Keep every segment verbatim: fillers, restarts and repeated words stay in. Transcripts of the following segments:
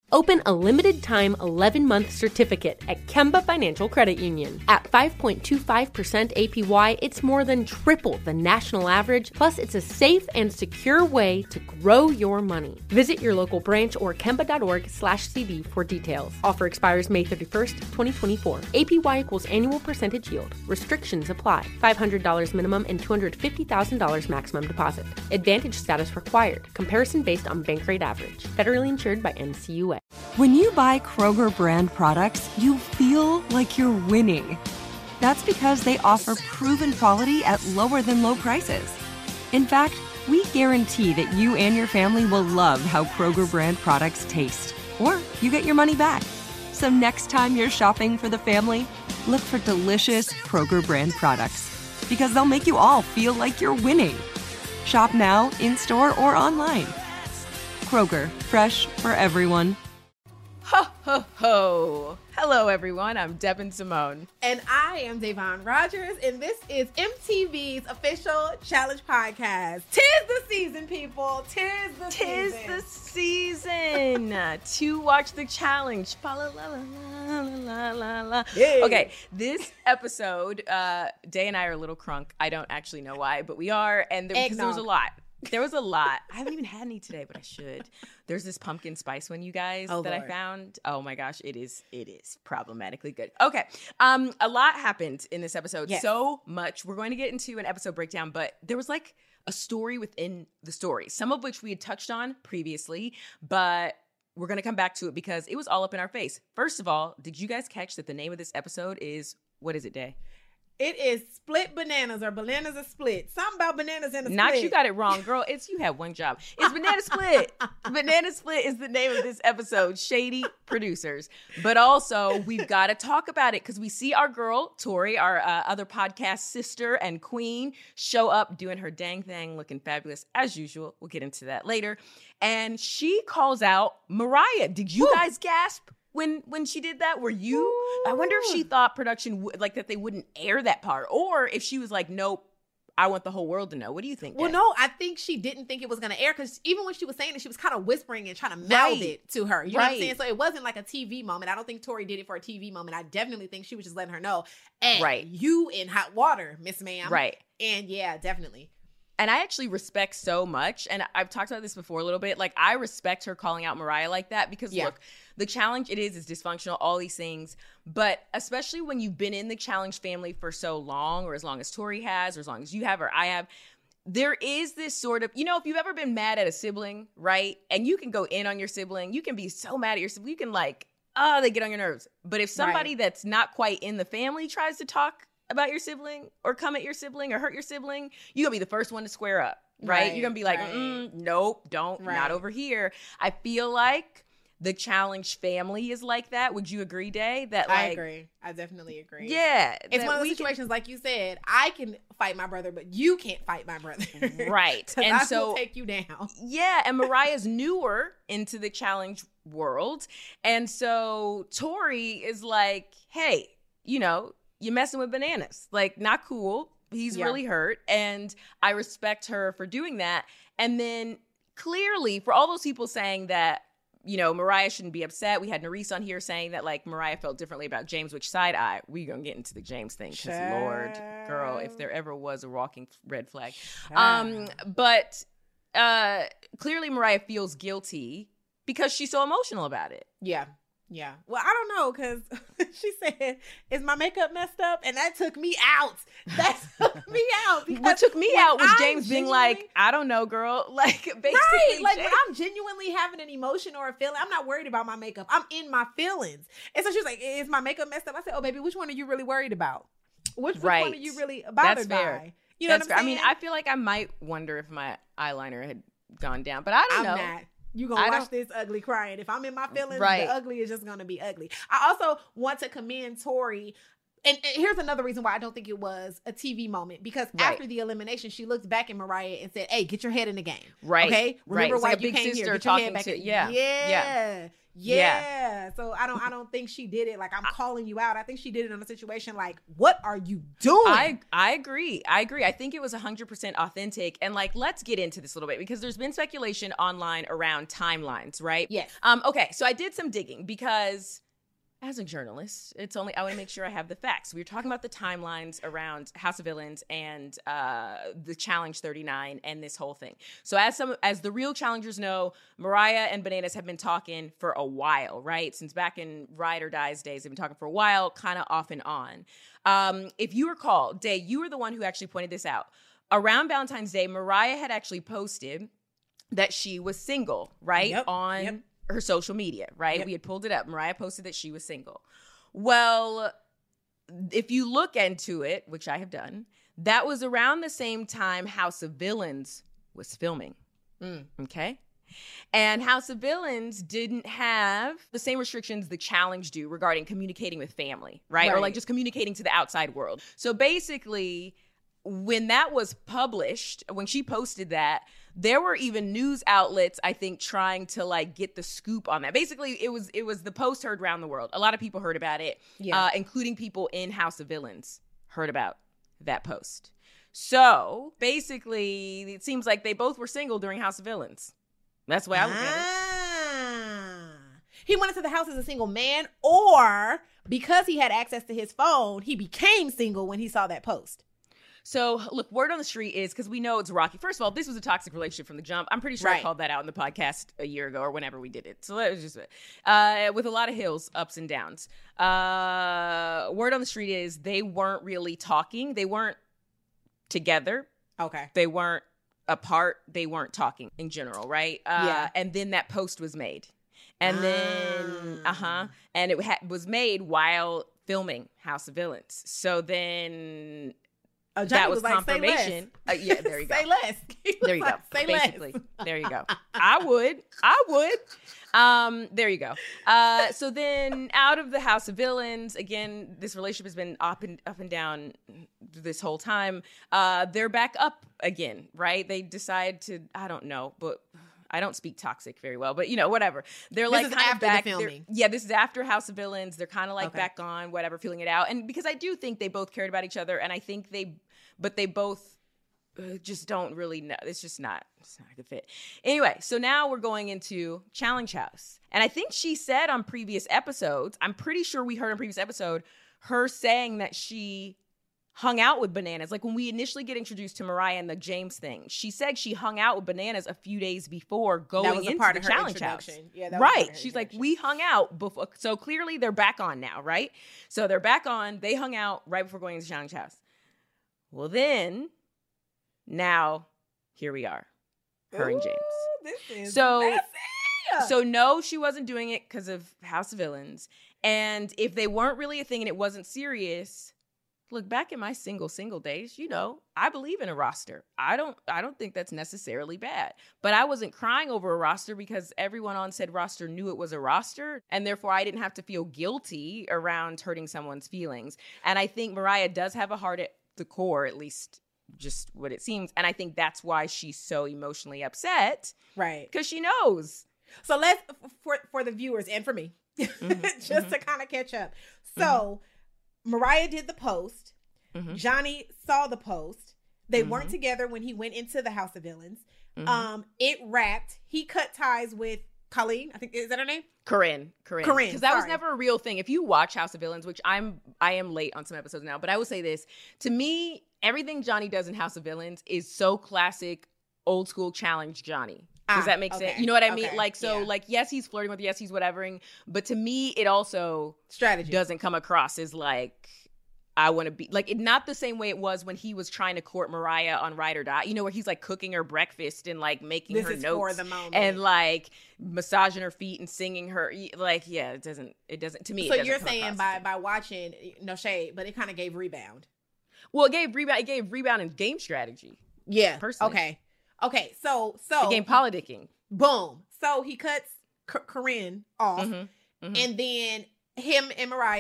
Open a limited-time eleven-month certificate at Kemba Financial Credit Union. At five point two five percent A P Y, it's more than triple the national average, plus it's a safe and secure way to grow your money. Visit your local branch or kemba.org slash CD for details. Offer expires May thirty-first, twenty twenty-four. A P Y equals annual percentage yield. Restrictions apply. five hundred dollars minimum and two hundred fifty thousand dollars maximum deposit. Advantage status required. Comparison based on bank rate average. Federally insured by N C U A. When you buy Kroger brand products, you feel like you're winning. That's because they offer proven quality at lower than low prices. In fact, we guarantee that you and your family will love how Kroger brand products taste, or you get your money back. So next time you're shopping for the family, look for delicious Kroger brand products, because they'll make you all feel like you're winning. Shop now, in-store, or online. Kroger, fresh for everyone. Ho, ho, ho. Hello, everyone. I'm Devin Simone. And I am Davon Rogers, and this is M T V's official challenge podcast. Tis the season, people. Tis the Tis season. the season to watch the challenge. La, la, la, la, la, la, la. Yay. Okay, this episode, uh, Day and I are a little crunk. I don't actually know why, but we are, and there, because there was a lot. There was a lot. I haven't even had any today, but I should. There's this pumpkin spice one, you guys, oh, that Lord. I found. Oh my gosh, it is it is problematically good. Okay, um, a lot happened in this episode. Yes. So much. We're going to get into an episode breakdown, but there was like a story within the story, some of which we had touched on previously, but we're going to come back to it because it was all up in our face. First of all, did you guys catch that the name of this episode is, what is it, Day? It is Split Bananas, or Bananas are Split. Something about bananas in a Not split. you got it wrong, girl. It's you had one job. It's Banana Split. Banana Split is the name of this episode. Shady producers. But also, we've got to talk about it because we see our girl, Tori, our uh, other podcast sister and queen, show up doing her dang thing, looking fabulous as usual. We'll get into that later. And she calls out Mariah. Did you Woo. guys gasp? When when she did that, were you? Ooh. I wonder if she thought production, w- like that they wouldn't air that part. Or if she was like, nope, I want the whole world to know. What do you think? Well, Dad? no, I think she didn't think it was going to air because even when she was saying it, she was kind of whispering and trying to mouth Right. it to her. You know what I'm Right. saying? So it wasn't like a T V moment. I don't think Tori did it for a T V moment. I definitely think she was just letting her know, hey, Right. you in hot water, Miss Ma'am. Right. And yeah, definitely. And I actually respect so much, and I've talked about this before a little bit, like I respect her calling out Mariah like that because Yeah. look, the challenge, it is, is dysfunctional, all these things, but especially when you've been in the challenge family for so long, or as long as Tori has, or as long as you have, or I have, there is this sort of, you know, if you've ever been mad at a sibling, right? And you can go in on your sibling, you can be so mad at your sibling, you can like, oh, they get on your nerves. But if somebody Right. that's not quite in the family tries to talk about your sibling or come at your sibling or hurt your sibling, you're going to be the first one to square up, right? Right, You're going to be like, right. mm, nope, don't, Right. not over here. I feel like the challenge family is like that. Would you agree, Day? That like, I agree. I definitely agree. Yeah. It's that one of those we can- situations, like you said, I can fight my brother, but you can't fight my brother. Right. 'Cause And I so will take you down. Yeah, and Mariah's newer into the challenge world. And so Tori is like, hey, you know, you're messing with bananas. Like, not cool. He's Yeah. really hurt. And I respect her for doing that. And then clearly, for all those people saying that, you know, Mariah shouldn't be upset. We had Nerese on here saying that, like, Mariah felt differently about James, which side eye. We're going to get into the James thing because, Lord, girl, if there ever was a walking red flag. Um, but uh, clearly Mariah feels guilty because she's so emotional about it. Yeah. Yeah. Well, I don't know, because she said, is my makeup messed up? And that took me out. That took me out. What because took me when out was I'm James being genuinely- like, I don't know, girl. Like, basically, Right, like James- when I'm genuinely having an emotion or a feeling, I'm not worried about my makeup. I'm in my feelings. And so she was like, is my makeup messed up? I said, oh, baby, which one are you really worried about? Which, which Right. one are you really bothered That's fair. by? You know That's what I'm fair. saying? I mean, I feel like I might wonder if my eyeliner had gone down, but I don't I'm know. not. You gonna I watch don't- this ugly crying. If I'm in my feelings, Right. the ugly is just gonna be ugly. I also want to commend Tori And, and here's another reason why I don't think it was a T V moment, because Right. after the elimination, she looked back at Mariah and said, "Hey, get your head in the game, Right. Okay, remember Right. It's why like a you big came sister here? Get your head talking back to- in." yeah. yeah, Yeah. yeah, Yeah. So I don't, I don't think she did it like I'm calling you out. I think she did it in a situation like, "What are you doing?" I I agree. I agree. I think it was one hundred percent authentic. And like, let's get into this a little bit because there's been speculation online around timelines, right? Yes. Um, okay, so I did some digging because as a journalist, it's only I want to make sure I have the facts. We were talking about the timelines around House of Villains and uh, the Challenge thirty-nine and this whole thing. So as some as the real challengers know, Mariah and Bananas have been talking for a while, right? Since back in Ride or Die's days, they've been talking for a while, kind of off and on. Um, if you recall, Day, you were the one who actually pointed this out. Around Valentine's Day, Mariah had actually posted that she was single, right? Yep, On yep. her social media, right? Yep. We had pulled it up. Mariah posted that she was single. Well, if you look into it, which I have done, that was around the same time House of Villains was filming. Mm. Okay? And House of Villains didn't have the same restrictions the Challenge do regarding communicating with family, right? Or Right. like just communicating to the outside world. So basically, when that was published, when she posted that, there were even news outlets, I think, trying to like get the scoop on that. Basically, it was it was the post heard around the world. A lot of people heard about it, Yeah. uh, including people in House of Villains heard about that post. So basically, it seems like they both were single during House of Villains. That's the way I look at it. Ah. He went into the house as a single man, or because he had access to his phone, he became single when he saw that post. So, look, word on the street is, because we know it's rocky. First of all, this was a toxic relationship from the jump. I'm pretty sure I Right. called that out in the podcast a year ago or whenever we did it. So that was just uh, with a lot of hills, ups and downs. Uh, word on the street is they weren't really talking. They weren't together. Okay. They weren't apart. They weren't talking in general, right? Uh, Yeah. And then that post was made. And then, Ah. uh-huh. And it ha- was made while filming House of Villains. So then... Oh, Johnny that was, like, "Say less." confirmation. Uh, yeah, there you go. Say less. He was There you go. like, "Say Basically, less." there you go. I would. I would. Um, there you go. Uh, so then out of the House of Villains, again, this relationship has been up and up and down this whole time. Uh, they're back up again, right? They decide to, I don't know, but I don't speak toxic very well, but you know, whatever. They're This like is kind of after the back. They're- filming. Yeah, this is after House of Villains. They're kind of like Okay. back on, whatever, feeling it out. And because I do think they both cared about each other, and I think they, but they both uh, just don't really know. It's just not, it's not a good fit. Anyway, so now we're going into Challenge House. And I think she said on previous episodes, I'm pretty sure we heard on previous episode, her saying that she hung out with Bananas. Like when we initially get introduced to Mariah and the James thing, she said she hung out with Bananas a few days before going That was a into part the of her Challenge House. introduction. Yeah, that was part Right. of her She's like, introduction. we hung out before. So clearly they're back on now, right? So they're back on. They hung out right before going into the Challenge House. Well, then, now, here we are. Her and James. Ooh, this is So- messy. So no, she wasn't doing it because of House of Villains. And if they weren't really a thing and it wasn't serious, look, back in my single single days, you know, I believe in a roster. I don't I don't think that's necessarily bad. But I wasn't crying over a roster because everyone on said roster knew it was a roster, and therefore I didn't have to feel guilty around hurting someone's feelings. And I think Mariah does have a heart at the core, at least just what it seems. And I think that's why she's so emotionally upset, Right. because she knows. So let's, for for the viewers and for me, Mm-hmm, just mm-hmm. to kind of catch up. So Mariah did the post. Mhm. Johnny saw the post. They Mhm. weren't together when he went into the House of Villains. Mhm. Um, it wrapped. He cut ties with Colleen. I think is that her name? Corinne, Corinne, Corinne, because that was sorry. never a real thing. If you watch House of Villains, which I'm, I am late on some episodes now, but I will say this: to me, everything Johnny does in House of Villains is so classic, old school challenge Johnny. Does Ah, that make okay, sense? You know what I mean? okay, Like, so, yeah. like, yes, he's flirting with, yes, he's whatevering, but to me, it also Strategy. doesn't come across as like, I want to be like it, not the same way it was when he was trying to court Mariah on Ride or Die. You know, where he's like cooking her breakfast and like making This her is notes for the moment. and like massaging her feet and singing her. Like, yeah, it doesn't. It doesn't to me. So it doesn't you're come saying across by as- by watching, no shade, but it kind of gave rebound. well, it gave rebound. It gave rebound and game strategy. Yeah. Personally. Okay. Okay. So so It gave politicking. boom. So he cuts C- Corinne off, Mhm, mhm. and then him and Mariah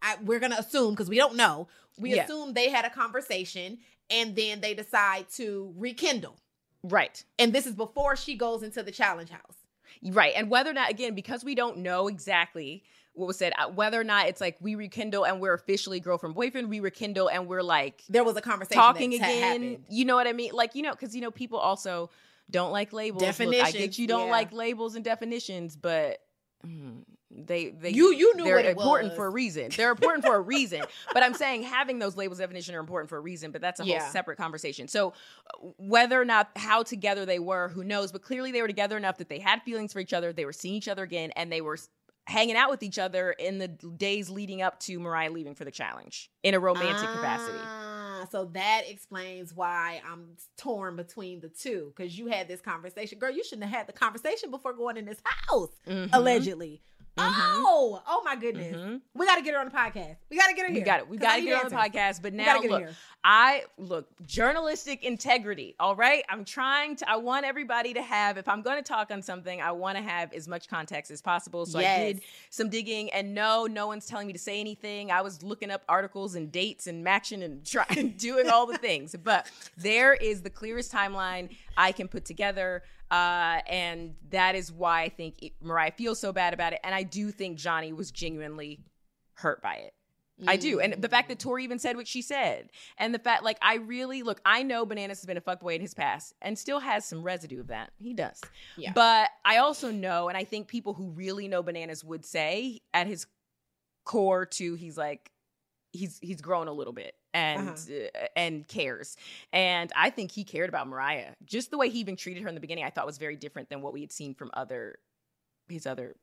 I, we're gonna assume because we don't know. We Yeah. assume they had a conversation and then they decide to rekindle. Right. And this is before she goes into the challenge house. Right. And whether or not, again, because we don't know exactly what was said, uh, whether or not it's like we rekindle and we're officially girlfriend boyfriend, we rekindle and we're like There was a conversation talking that again. happened. You know what I mean? Like, you know, because, you know, people also don't like labels. Look, I Definitions, get you don't yeah. like labels and definitions, but mm, they, they, You- you knew they're what it important was. for a reason. They're important for a reason. But I'm saying having those labels of definition are important for a reason, but that's a whole Yeah. separate conversation. So uh, whether or not how together they were, who knows? But clearly they were together enough that they had feelings for each other. They were seeing each other again, and they were hanging out with each other in the days leading up to Mariah leaving for the challenge in a romantic capacity. Ah, so that explains why I'm torn between the two. Because you had this conversation. Girl, you shouldn't have had the conversation before going in this house, Mhm. allegedly. Mhm. Oh, oh my goodness. Mhm. We got to get her on the podcast. We got to get her We here. got it. We 'Cause got I to need get her on the answers. podcast. But We now, gotta get her look, here. I look journalistic integrity. All right, I'm trying to. I want everybody to have. If I'm going to talk on something, I want to have as much context as possible. So Yes. I did some digging, and no, no one's telling me to say anything. I was looking up articles and dates and matching and trying, doing all the things. But there is the clearest timeline I can put together. Uh, and that is why I think it, Mariah feels so bad about it. And I do think Johnny was genuinely hurt by it. I do. And the fact that Tori even said what she said. And the fact, like, I really, look, I know Bananas has been a fuckboy in his past and still has some residue of that. He does. Yeah. But I also know, and I think people who really know Bananas would say at his core too, he's like, he's he's grown a little bit and Uh-huh. uh, and cares. And I think he cared about Mariah. Just the way he even treated her in the beginning, I thought was very different than what we had seen from other his other,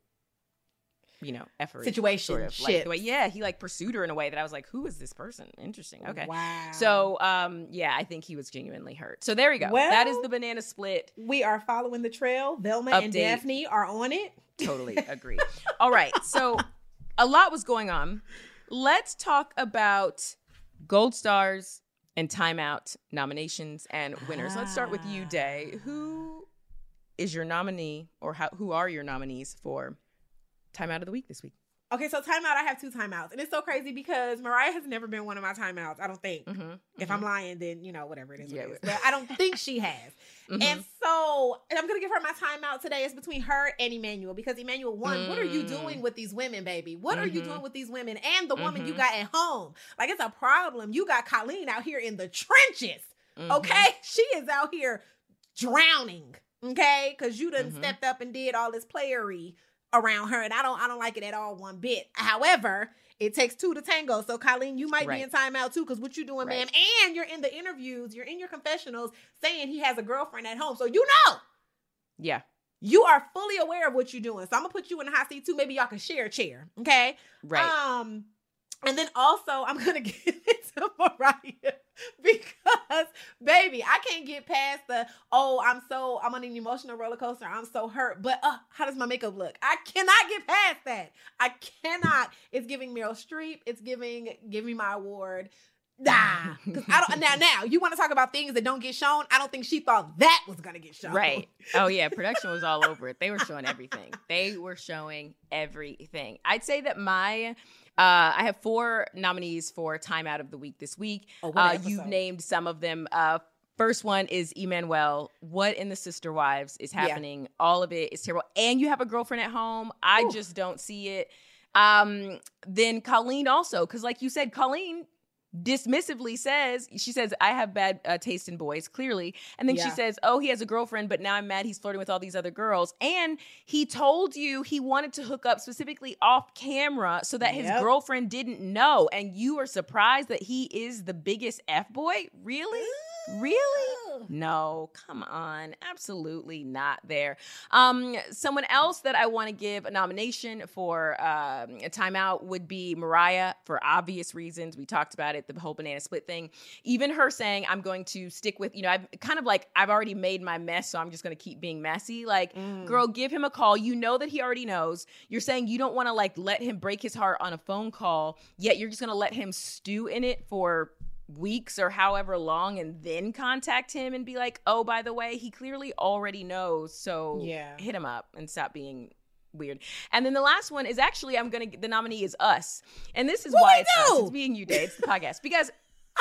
you know, effort Situation, sort of like the way, yeah, he like pursued her in a way that I was like, who is this person? Interesting. Okay. Wow. So um yeah, I think he was genuinely hurt. So there we go. Well- that is the banana split. we are following the trail. Velma and Update. Daphne are on it. Totally agree. All right. So a lot was going on. Let's talk about Gold Stars and Timeout nominations and winners. Let's start with you, Day. Who is your nominee, or how, who are your nominees for Timeout of the Week this week? Okay, so timeout, I have two timeouts. And it's so crazy because Mariah has never been one of my timeouts, I don't think. Mm-hmm. If I'm lying, then, you know, whatever it is. Yeah, What it is. but- But I don't think she has. Mhm. And so and I'm going to give her my timeout today. It's between her and Emmanuel. Because Emmanuel, one, what are you Mm. doing with these women, baby? What are you Mhm. doing with these women? And the woman you Mhm. got at home. Like, it's a problem. You got Colleen out here in the trenches. Mhm. Okay? She is out here drowning. Okay? Because you done Mhm. stepped up and did all this playery around her, and I don't I don't like it at all one bit. However, it takes two to tango. So Colleen, you might Right. be in timeout too, because what you doing, Right. ma'am? And you're in the interviews, you're in your confessionals saying he has a girlfriend at home. So you know Yeah. you are fully aware of what you're doing. So I'm gonna put you in the hot seat too. Maybe y'all can share a chair. Okay. Right. Um, and then also I'm gonna give it to Mariah because, baby, I can't get past the oh, I'm so I'm on an emotional roller coaster. I'm so hurt. But uh, how does my makeup look? I cannot get past that. I cannot. It's giving Meryl Streep. It's giving give me my award. Nah, because I don't now. Now you want to talk about things that don't get shown. I don't think she thought that was gonna get shown. Right. Oh, yeah. Production was all over it. They were showing everything. They were showing everything. I'd say that my, uh, I have four nominees for Timeout of the Week this week. Oh, what uh, episode? you've named some of them. Uh, first one is Emmanuel. What in the Sister Wives is Yeah. happening? All of it is terrible. And you have a girlfriend at home. I Ooh. just don't see it. Um, then Colleen also, because like you said, Colleen dismissively says, she says, I have bad uh, taste in boys, clearly. And then she Yeah. says, oh, he has a girlfriend, but now I'm mad he's flirting with all these other girls. And he told you he wanted to hook up specifically off camera so that his Yep. girlfriend didn't know. And you are surprised that he is the biggest F-boy? Really? Really? No, come on. Absolutely not there. Um, someone else that I want to give a nomination for um, a timeout would be Mariah, for obvious reasons. We talked about it, the whole banana split thing. Even her saying, I'm going to stick with, you know, I've kind of like, I've already made my mess, so I'm just going to keep being messy. Like, Mm. girl, give him a call. You know that he already knows. You're saying you don't want to like let him break his heart on a phone call, yet you're just going to let him stew in it for weeks or however long and then contact him and be like, oh, by the way, he clearly already knows. So Yeah. hit him up and stop being weird. And then the last one is actually, I'm going to, the nominee is us. And this is what why we it's do? us. It's me and you, Day. It's the podcast. Because,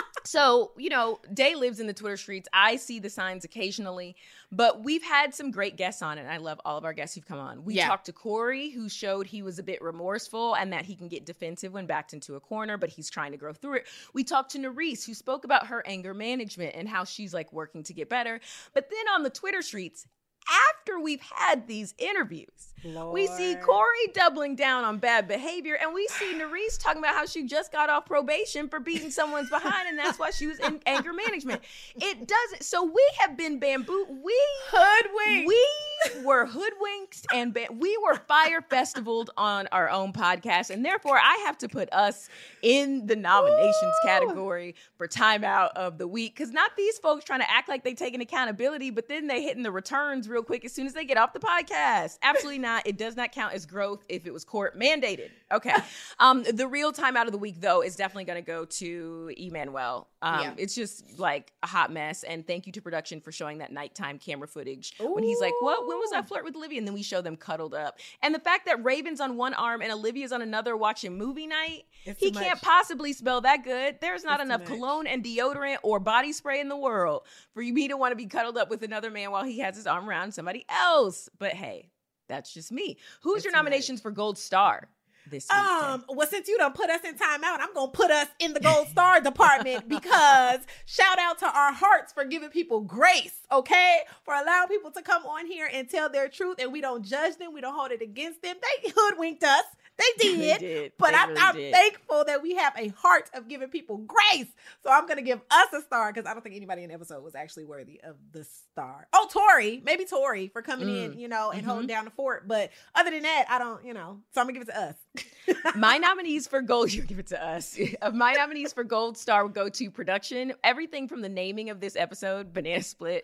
so, you know, Day lives in the Twitter streets. I see the signs occasionally, but we've had some great guests on it. And I love all of our guests who've come on. We Yeah. talked to Corey, who showed he was a bit remorseful and that he can get defensive when backed into a corner, but he's trying to grow through it. We talked to Nerese, who spoke about her anger management and how she's like working to get better. But then on the Twitter streets, after we've had these interviews, Lord. we see Corey doubling down on bad behavior, and we see Nerese talking about how she just got off probation for beating someone's behind, and that's why she was in anger management. It doesn't. So we have been bamboo. We Hoodwinked. We were hoodwinked, and ba- we were fire festivaled on our own podcast, and therefore I have to put us in the nominations Ooh. category for timeout of the week, because not these folks trying to act like they taking accountability, but then they hitting the returns real quick as soon as they get off the podcast. Absolutely not. It does not count as growth if it was court mandated. Okay. Um, the real timeout of the week, though, is definitely going to go to Emmanuel. Um, Yeah. It's just like a hot mess. And thank you to production for showing that nighttime camera footage when he's like, what? When was I flirt with Olivia? And then we show them cuddled up. And the fact that Raven's on one arm and Olivia's on another watching movie night, It's he too can't much. possibly smell that good. There's not It's too enough much. cologne and deodorant or body spray in the world for me to want to be cuddled up with another man while he has his arm around somebody else. But hey, that's just me. Who's It's your too much. nominations for Gold Star this week? Um, well, since you done put us in timeout, I'm gonna put us in the Gold Star department because shout out to our hearts for giving people grace, okay? For allowing people to come on here and tell their truth, and we don't judge them, we don't hold it against them. They hoodwinked us. They did. They did. But They I, really I'm did. thankful that we have a heart of giving people grace. So I'm gonna give us a star because I don't think anybody in the episode was actually worthy of the star. Oh, Tori, maybe Tori for coming Mm. in, you know, and Mhm. holding down the fort. But other than that, I don't, you know. So I'm gonna give it to us. My nominees for gold, you give it to us. Of my nominees for Gold Star would go to production. Everything from the naming of this episode, Banana Split,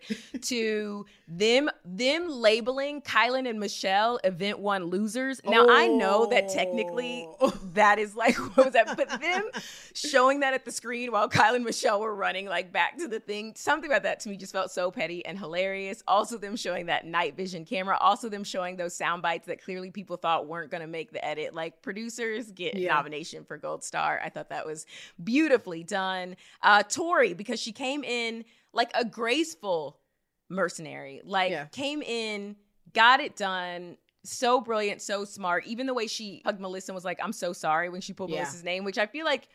to them them labeling Kylan and Michelle Event One losers. Now I know that technically Oh. that is like, what was that? But them showing that at the screen while Kylan and Michelle were running like back to the thing, something about that to me just felt so petty and hilarious. Also them showing that night vision camera. Also them showing those sound bites that clearly people thought weren't going to make the edit. Like producers get Yeah. nomination for Gold Star. I thought that was beautifully done. Uh, Tori, because she came in like a graceful mercenary, like Yeah. came in, got it done. So brilliant, so smart. Even the way she hugged Melissa and was like, I'm so sorry when she pulled Yeah. Melissa's name, which I feel like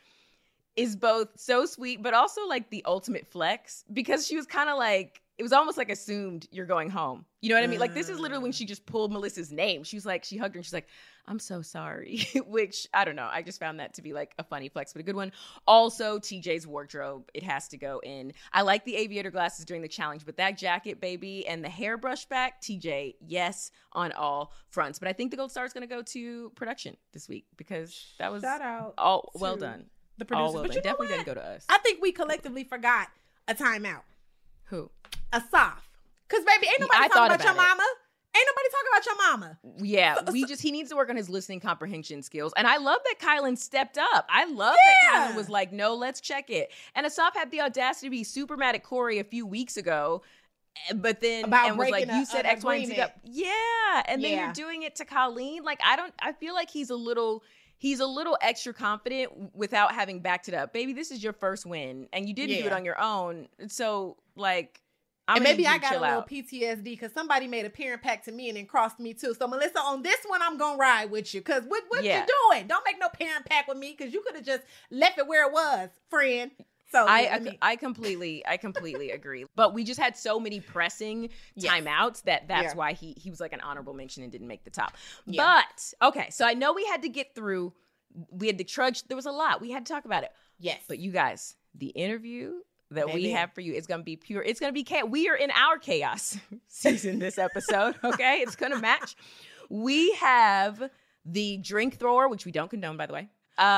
is both so sweet, but also like the ultimate flex, because she was kind of like, it was almost like assumed you're going home. You know what I mean? Like, this is literally when she just pulled Melissa's name. She was like, she hugged her and she's like, I'm so sorry, which I don't know. I just found that to be like a funny flex, but a good one. Also, T J's wardrobe, it has to go in. I like the aviator glasses during the challenge, but that jacket, baby, and the hair brush back, T J, yes, on all fronts. But I think the Gold Star is going to go to production this week because that was Shout out all well to done. the All producers. well But done. you know Definitely what? doesn't go to us. I think we collectively forgot a timeout. Who? A soft. Because, baby, ain't nobody I talking thought about, your about it. mama. Ain't nobody talking about your mama. Yeah, So- we just, he needs to work on his listening comprehension skills. And I love that Kylan stepped up. I love Yeah. that Kylan was like, no, let's check it. And Asaf had the audacity to be super mad at Corey a few weeks ago, eh, but then, About and was like, breaking a- you said an X, Y, and Z. agreement. Yeah. And then Yeah. you're doing it to Colleen. Like, I don't, I feel like he's a little, he's a little extra confident without having backed it up. Baby, this is your first win and you didn't do it Yeah. on your own. So, like, I'm And gonna maybe need you I to got a chill little out. P T S D because somebody made a parent pack to me and then crossed me too. So Melissa, on this one, I'm gonna ride with you. Cause what what Yeah. you doing? Don't make no parent pack with me because you could have just left it where it was, friend. So I, yeah, I, mean, I completely, I completely agree. But we just had so many pressing Yes. timeouts that that's Yeah. why he he was like an honorable mention and didn't make the top. Yeah. But okay, so I know we had to get through. We had to trudge. There was a lot. We had to talk about it. yes, But you guys, the interview that we Baby. have for you is going to be pure. It's going to be chaos. We are in our chaos season this episode. Okay, it's going to match. We have the drink thrower, which we don't condone, by the way.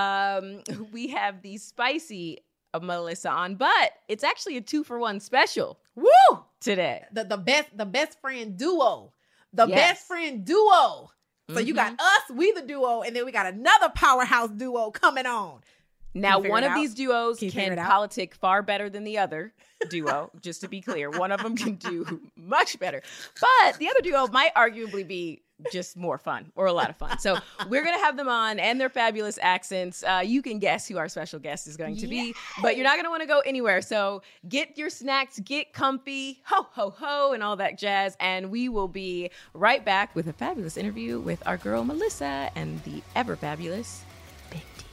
Um, we have the spicy of Melissa on, but it's actually a two for one special woo! today. The the best the best friend duo, the Yes. best friend duo. So you got Mhm. us, we the duo, and then we got another powerhouse duo coming on. Now, figure one it of out? these duos Can you figure can it out? politic far better than the other duo, just to be clear. One of them can do much better. But the other duo might arguably be just more fun or a lot of fun. So we're going to have them on and their fabulous accents. Uh, you can guess who our special guest is going to be, Yay! But you're not going to want to go anywhere. So get your snacks, get comfy, ho, ho, ho, and all that jazz. And we will be right back with a fabulous interview with our girl, Melissa, and the ever fabulous Big T.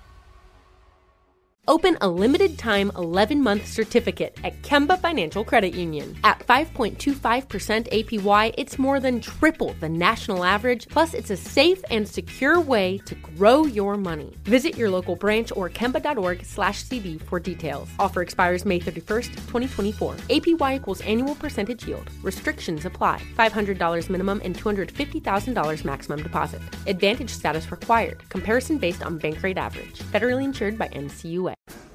Open a limited-time eleven-month certificate at Kemba Financial Credit Union. At five point two five percent A P Y, it's more than triple the national average, plus it's a safe and secure way to grow your money. Visit your local branch or kemba.org slash CD for details. Offer expires May thirty-first, twenty twenty-four. A P Y equals annual percentage yield. Restrictions apply. five hundred dollars minimum and two hundred fifty thousand dollars maximum deposit. Advantage status required. Comparison based on bank rate average. Federally insured by N C U A.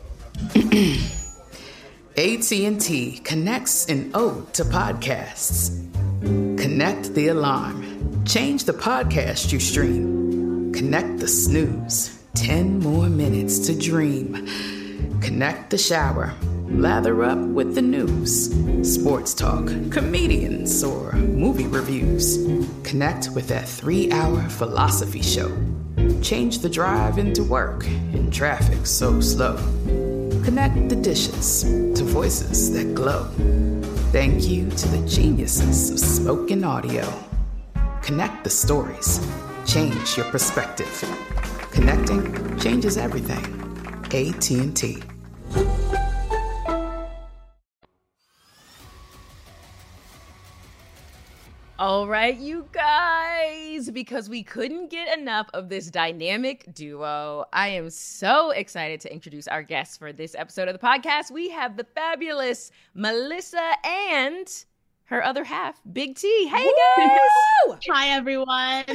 A T and T connects an ode to podcasts. Connect the alarm. Change the podcast you stream. Connect the snooze. Ten more minutes to dream. Connect the shower. Lather up with the news. Sports talk, comedians, or movie reviews. Connect with that three-hour philosophy show. Change the drive into work in traffic so slow. Connect the dishes to voices that glow. Thank you to the geniuses of spoken audio. Connect the stories. Change your perspective. Connecting changes everything. A T and T. All right, you guys, because we couldn't get enough of this dynamic duo, I am so excited to introduce our guests for this episode of the podcast. We have the fabulous Melissa and her other half, Big T. Hey, guys! Hi, everyone.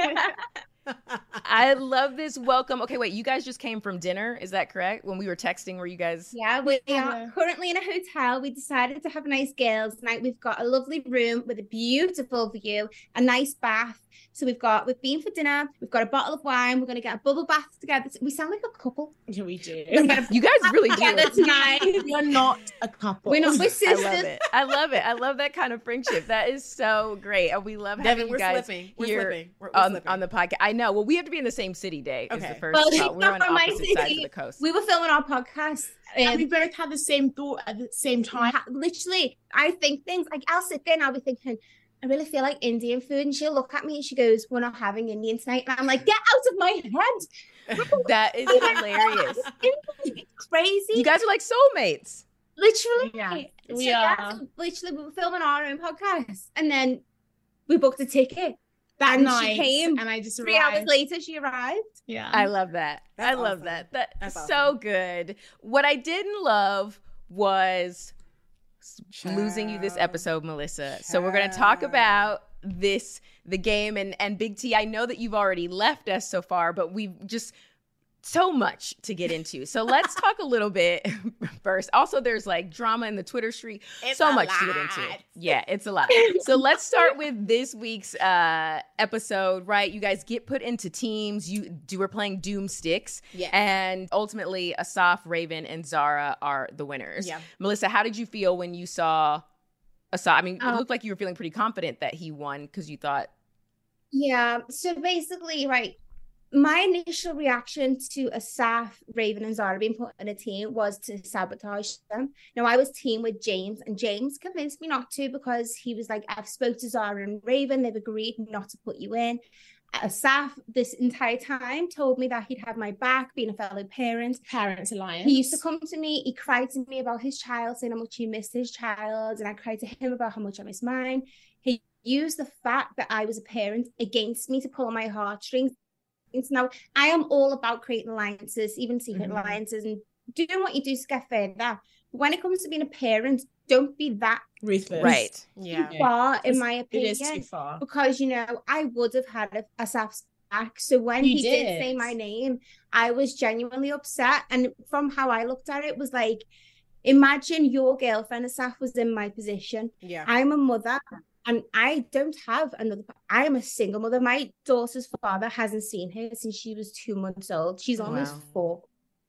I love this welcome. Okay, wait, you guys just came from dinner. Is that correct? When we were texting, were you guys? Yeah, we are currently in a hotel. We decided to have a nice girls' night. We've got a lovely room with a beautiful view, a nice bath. So we've got, we've been for dinner. We've got a bottle of wine. We're going to get a bubble bath together. We sound like a couple. Yeah, we do. You guys really do. Tonight. We're not a couple. We're not, we're sisters. I love it. I love it. I love that kind of friendship. That is so great. And we love Devin, having you we're guys slipping. We're here slipping. We're, we're on, slipping. on the podcast. I know. Well, we have to be in the same city day. Okay. Is the first Well, spot. We're on from my opposite city. sides of the coast. We were filming our podcast. And Um, we both had the same thought at the same time. literally, I think things like I'll sit there and I'll be thinking, I really feel like Indian food. And she'll look at me and she goes, we're not having Indian tonight. And I'm like, get out of my head. That is hilarious. It's crazy. You guys are like soulmates. Literally. Yeah, So, we yeah, are. so literally, we were filming our own podcast. And then we booked a ticket. That And night. she came. And I just Three arrived. hours later, she arrived. Yeah. I love that. That's I love awesome. that. That's That's so awesome. good. What I didn't love was losing you this episode, Melissa. So we're going to talk about this, the game, and and Big T. I know that you've already left us so far, but we've just so much to get into. So let's talk a little bit first. Also, there's like drama in the Twitter street. It's so a much to get lot. into. Yeah, it's a lot. So let's start with this week's uh, episode, right? You guys get put into teams. You do we're playing Doom Sticks. Yes. And ultimately, Asaf, Raven, and Zara are the winners. Yeah. Melissa, how did you feel when you saw Asaf? I mean, it Uh, looked like you were feeling pretty confident that he won because you thought, Yeah. So basically, right, my initial reaction to Asaf, Raven, and Zara being put in a team was to sabotage them. Now, I was team with James, and James convinced me not to because he was like, I've spoke to Zara and Raven. They've agreed not to put you in. Asaf, this entire time, told me that he'd have my back, being a fellow parent. Parents Alliance. He used to come to me, he cried to me about his child, saying how much he missed his child, and I cried to him about how much I miss mine. He used the fact that I was a parent against me to pull on my heartstrings. Now, I am all about creating alliances, even secret Mhm. alliances, and doing what you do to get further. But when it comes to being a parent, don't be that Ruthless. right. Yeah. too far, in It's- my It opinion. is too far. Because, you know, I would have had a, a Asaf's back. So when You he did. did. say my name, I was genuinely upset. And from how I looked at it, was like, imagine your girlfriend, Asaf, was in my position. Yeah. I'm a mother and I don't have another. I am a single mother. My daughter's father hasn't seen her since she was two months old. She's almost Wow. four.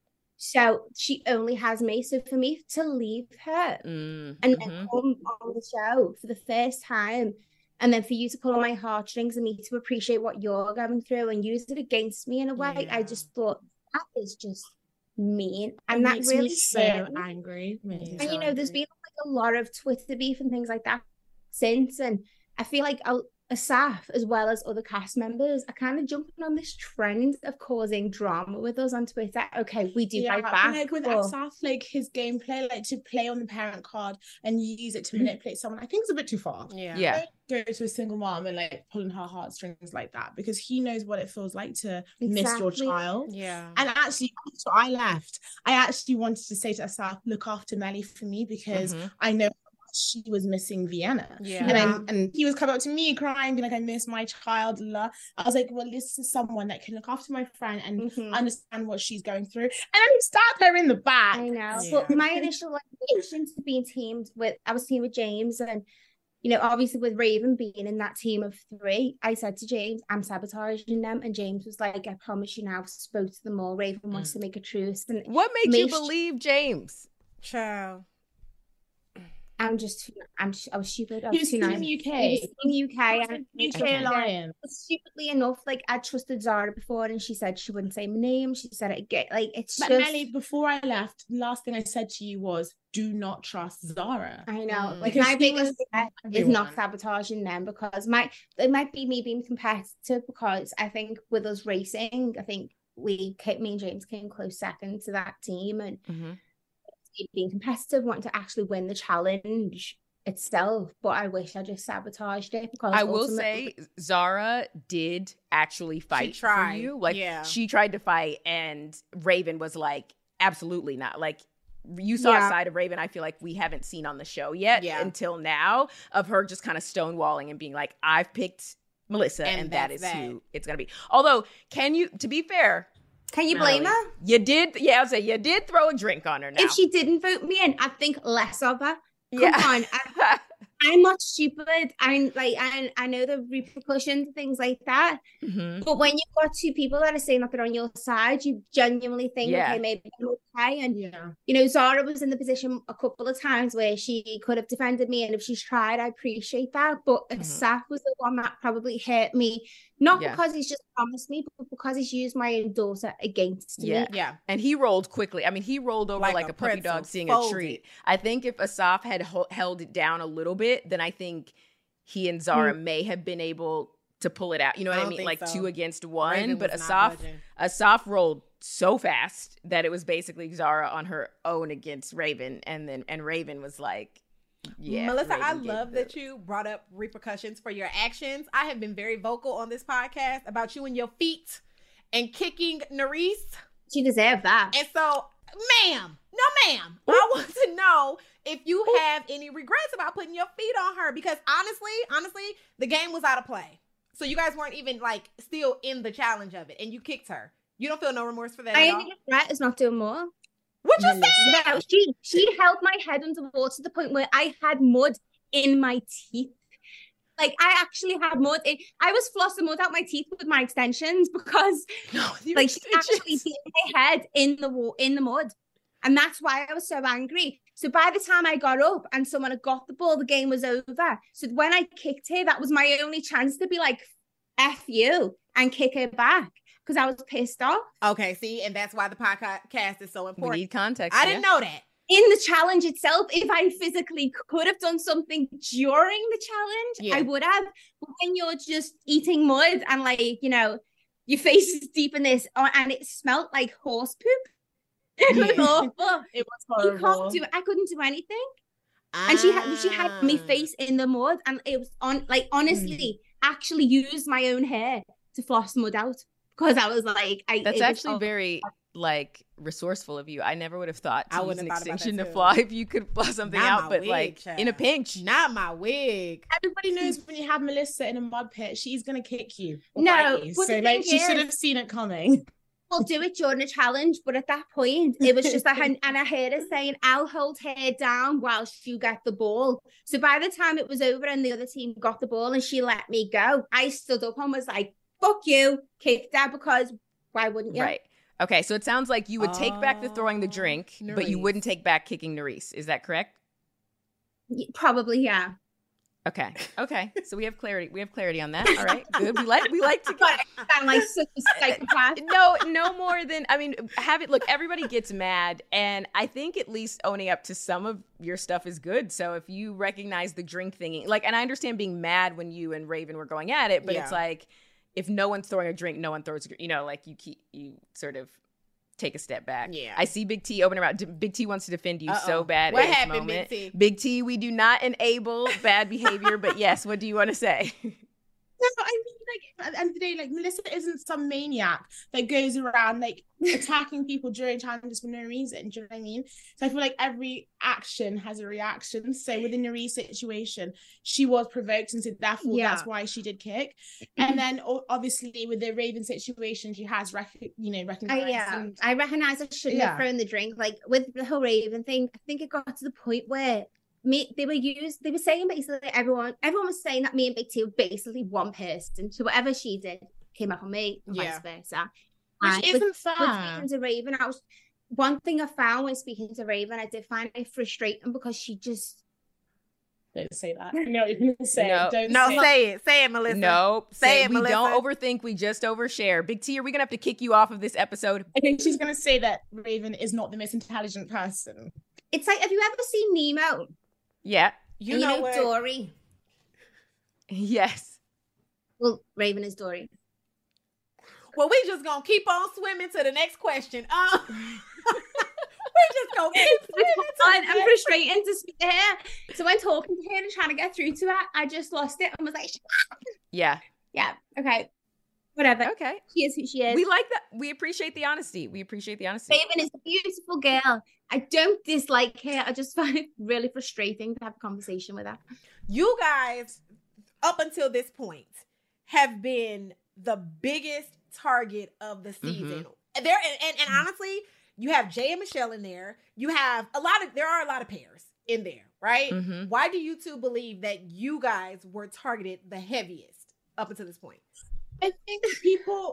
So she only has me. So for me to leave her Mm, and mhm. then come on the show for the first time And then for you to pull on my heartstrings and me to appreciate what you're going through and use it against me in a way, Yeah. I just thought that is just mean. And It that makes really me so hurt me. angry. Makes me And so you know, there's angry. been like a lot of Twitter beef and things like that since, and I feel like a- Asaf, as well as other cast members, are kind of jumping on this trend of causing drama with us on Twitter. Okay, we do Yeah, fight back. like with but- Asaf, like his gameplay, like to play on the parent card and use it to manipulate someone, I think it's a bit too far. Yeah. Yeah. Don't go to a single mom and like pulling her heartstrings like that, because he knows what it feels like to miss your Exactly. child. Yeah. And actually, after I left, I actually wanted to say to Asaf, look after Melly for me, because Mhm. I know she was missing Vienna. Yeah. And I, and he was coming up to me crying, being like, I miss my child. La. I was like, well, this is someone that can look after my friend and Mhm. understand what she's going through. And then he stabbed her in the back. I know. Yeah. But my initial like reaction to being teamed with, I was teamed with James, and you know, obviously with Raven being in that team of three, I said to James, I'm sabotaging them. And James was like, I promise you now, I've spoke to them all. Raven wants to make a truce. And What made you Mace- believe James? Child. I'm just, too, I'm, I was stupid. I He was was too Team nice. U K. He was Team U K. And U K Okay. Alliance. stupidly enough, like I trusted Zara before, and she said she wouldn't say my name. She said it get like it's But just. Melly, before I left, the last thing I said to you was, do not trust Zara. I know, Mm. like Because my he biggest was threat is not everyone. sabotaging them, because my it might be me being competitive, because I think with us racing, I think we came, me and James came close second to that team, and Mhm. being competitive, wanting to actually win the challenge itself. But I wish I just sabotaged it, because I will ultimately- say Zara did actually fight for tried, you. Like yeah. she tried to fight, and Raven was like, absolutely not. Like you saw Yeah. a side of Raven I feel like we haven't seen on the show yet Yeah. until now, of her just kind of stonewalling and being like, I've picked Melissa, and, And that that's is that. who it's gonna be. Although, can you, to be fair, Can you blame Melly, her? you did, yeah, I'll say you did throw a drink on her now. If she didn't vote me in, I'd think less of her. Come yeah. on, I, I'm not stupid. I'm like, I, I know the repercussions, things like that. Mhm. But when you've got two people that are saying that they're on your side, you genuinely think, Yeah. okay, maybe I'm okay. And Yeah. you know, Zara was in the position a couple of times where she could have defended me, and if she's tried, I appreciate that. But Mhm. Asaf was the one that probably hurt me, not Yeah. because he's just promised me, but because he's used my own daughter against Yeah. me. Yeah. And he rolled quickly. I mean, he rolled over like, Like a, a puppy pretzel, dog seeing folded. a treat. I think if Asaf had ho- held it down a little bit, then I think he and Zara may have been able to pull it out. You know I what I, don't mean? think Like so. two against one. Raven But was not Asaf, budging. Asaf rolled so fast that it was basically Zara on her own against Raven, and then and Raven was like, "Yeah." Melissa, I Raven gave love the- that you brought up repercussions for your actions. I have been very vocal on this podcast about you and your feet and kicking Nerese. She deserved that. And so, ma'am, no, ma'am, I want to know if you have any regrets about putting your feet on her, because honestly, honestly, the game was out of play. So you guys weren't even like still in the challenge of it, and you kicked her. You don't feel no remorse for that My at all? only regret is not doing more. What you Melissa. say? No, she she held my head underwater to the point where I had mud in my teeth. Like I actually had mud in. I was flossing mud out my teeth with my extensions, because No, your like she actually extensions. hit my head in the wa- in the mud, and that's why I was so angry. So by the time I got up and someone had got the ball, the game was over. So when I kicked her, that was my only chance to be like, "F you," and kick her back, because I was pissed off. Okay, see, and that's why the podcast is so We important. need context. I didn't yeah. know that. In the challenge itself, if I physically could have done something during the challenge, Yeah. I would have. But when you're just eating mud and like, you know, your face is deep in this, uh, and it smelled like horse poop. It was Yeah. awful. It was You horrible. can't do. I couldn't do anything, and she had she had me Ah. face in the mud, and it was on like honestly, actually used my own hair to floss mud out, because I was like, I. That's it was actually awful. very like resourceeful of you. I never would have thought I to use wouldn't an have thought about extension that to too. fly if you could fly something Not out, my but wig, like in a child. pinch. Not my wig. Everybody knows when you have Melissa in a mud pit, she's gonna kick you. or No, bite you. but So the like thing she should is- have seen it coming. We'll do it during a challenge, but at that point, it was just I had, and I heard her saying, "I'll hold her down whilst you get the ball." So by the time it was over and the other team got the ball and she let me go, I stood up and was like, "Fuck you," kicked her, because why wouldn't you? Right. Okay, so it sounds like you would take back the throwing the Oh, drink, but you Nerese. wouldn't take back kicking Nerese. Is that correct? Y- Probably, yeah. Okay. Okay. So we have clarity. We have clarity on that. All right. Good. We like we like to sound like such a psychopath. No, no more than I mean, have it look, everybody gets mad. And I think at least owning up to some of your stuff is good. So if you recognize the drink thing, like, and I understand being mad when you and Raven were going at it, but Yeah. it's like if no one's throwing a drink, no one throws a, you know, like you keep you sort of take a step back. Yeah. I see Big T open her mouth. Big T wants to defend you Uh-oh. so bad. What at this happened, moment. Big T? Big T, we do not enable bad behavior, but yes, what do you want to say? No, I mean, like, at the end of the day, like, Melissa isn't some maniac that goes around, like, attacking people during challenges for no reason. Do you know what I mean? So I feel like every action has a reaction. So within the Neree situation, she was provoked, and so therefore Yeah. that's why she did kick. And then, o- obviously, with the Raven situation, she has, rec- you know, I, recognized. yeah, and- I recognize I shouldn't Yeah. have thrown the drink. Like with the whole Raven thing, I think it got to the point where me they were used. They were saying basically everyone, everyone was saying that me and Big T were basically one person. So whatever she did came up on me, and Yeah. vice versa. Which And isn't with, fair. with speaking to Raven, I was one thing I found when speaking to Raven, I did find it frustrating because she just Don't say that. No, you're going to say No. it. Don't No, say it. say it. Say it, Melissa. Nope. Say Say it, we Melissa. don't overthink. We just overshare. Big T, are we gonna have to kick you off of this episode? Okay, she's going to say that Raven is not the most intelligent person. it's like, have you ever seen Nemo? Yeah. You And know what? Dory. Yes. Well, Raven is Dory. Well, we just gonna keep on swimming to the next question. Um, we just gonna keep swimming to And the I'm next. frustrating to speak to her. So when talking to her and trying to get through to her, I just lost it and was like, Yeah. yeah, okay, whatever. Okay. She is who she is. We like that. We appreciate the honesty. We appreciate the honesty. Raven is a beautiful girl. I don't dislike her. I just find it really frustrating to have a conversation with her. You guys, up until this point, have been the biggest target of the season. There and, and, and honestly, you have Jay and Michelle in there. You have a lot of there are a lot of pairs in there, right? Mhm. Why do you two believe that you guys were targeted the heaviest up until this point? I think people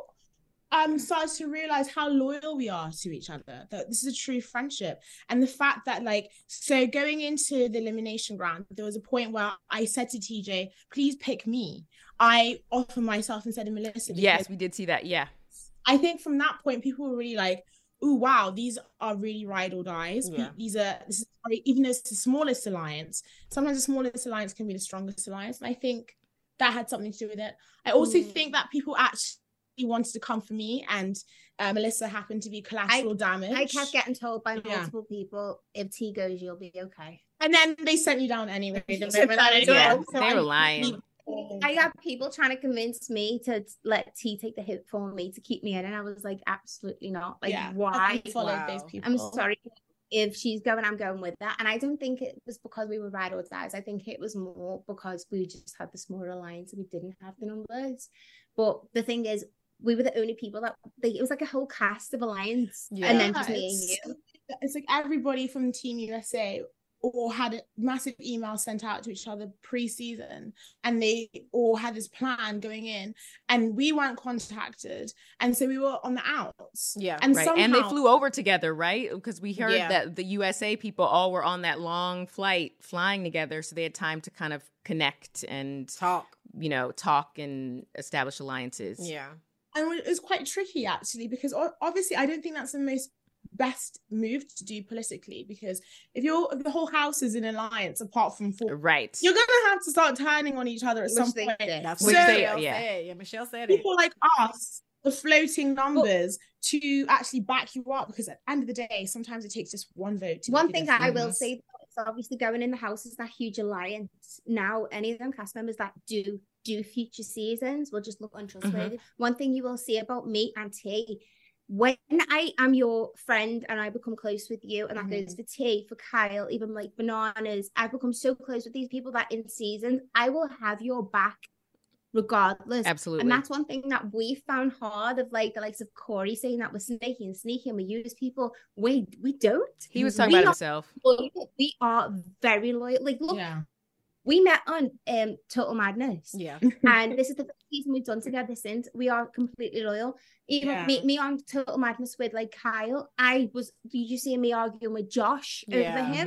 um started to realize how loyal we are to each other, that this is a true friendship. And the fact that, like, so going into the elimination round, there was a point where I said to T J, please pick me. I offer myself instead of Melissa. Yes, because we did see that. Yeah. I think from that point, people were really like, oh, wow, these are really ride or dies. Yeah. These are, this is, even though it's the smallest alliance, sometimes the smallest alliance can be the strongest alliance. And I think that had something to do with it. I also Mm. think that people actually wanted to come for me, and uh, Melissa happened to be collateral damage. I kept getting told by Yeah. multiple people, if T goes, you'll be okay. And then they sent you down anyway. The So moment I funny. did Yeah, it. So they I- were lying. I got people trying to convince me to let T take the hit for me to keep me in, and I was like, absolutely not. Like, yeah, why? I followed Wow. those people. I'm sorry. If she's going, I'm going with that. And I don't think it was because we were ride or dies. I think it was more because we just had the smaller alliance and we didn't have the numbers. But the thing is, we were the only people that they, it was like a whole cast of alliance, Yeah. and then just me and it's, you. it's like everybody from Team U S A all had a massive email sent out to each other pre-season, and they all had this plan going in, and we weren't contacted, and so we were on the outs. Yeah, and Right. somehow, And they flew over together, right? Because we heard Yeah. that the U S A people all were on that long flight flying together. So they had time to kind of connect and, Talk. you know, talk and establish alliances. Yeah. and it was quite tricky actually, because o- obviously I don't think that's the most best move to do politically, because if you're if the whole house is in alliance apart from four, Right. you're gonna have to start turning on each other at Which some they point. did. That's Which what they- Michelle yeah. said. Yeah, Michelle said it. People like us, the floating numbers, to actually back you up, because at the end of the day, sometimes it takes just one vote to One make a thing I will difference. say, is obviously going in the house is that huge alliance. Now, any of them cast members that do do future seasons will just look untrustworthy. One thing you will see about me and T, when I am your friend and I become close with you, and that goes for T, for Kyle, even like Bananas, I've become so close with these people that in seasons I will have your back regardless. Absolutely. And that's one thing that we found hard, of like the likes of Corey saying that we're sneaky and sneaky and we use people. We we don't. He was talking We about are himself. loyal. We are very loyal. Like, look, Yeah. we met on um Total Madness, Yeah. and this is the first season we've done together since. We are completely loyal. Even Yeah. me, me on Total Madness with like Kyle, I was. Did you see me arguing with Josh Yeah. over him? Mhm.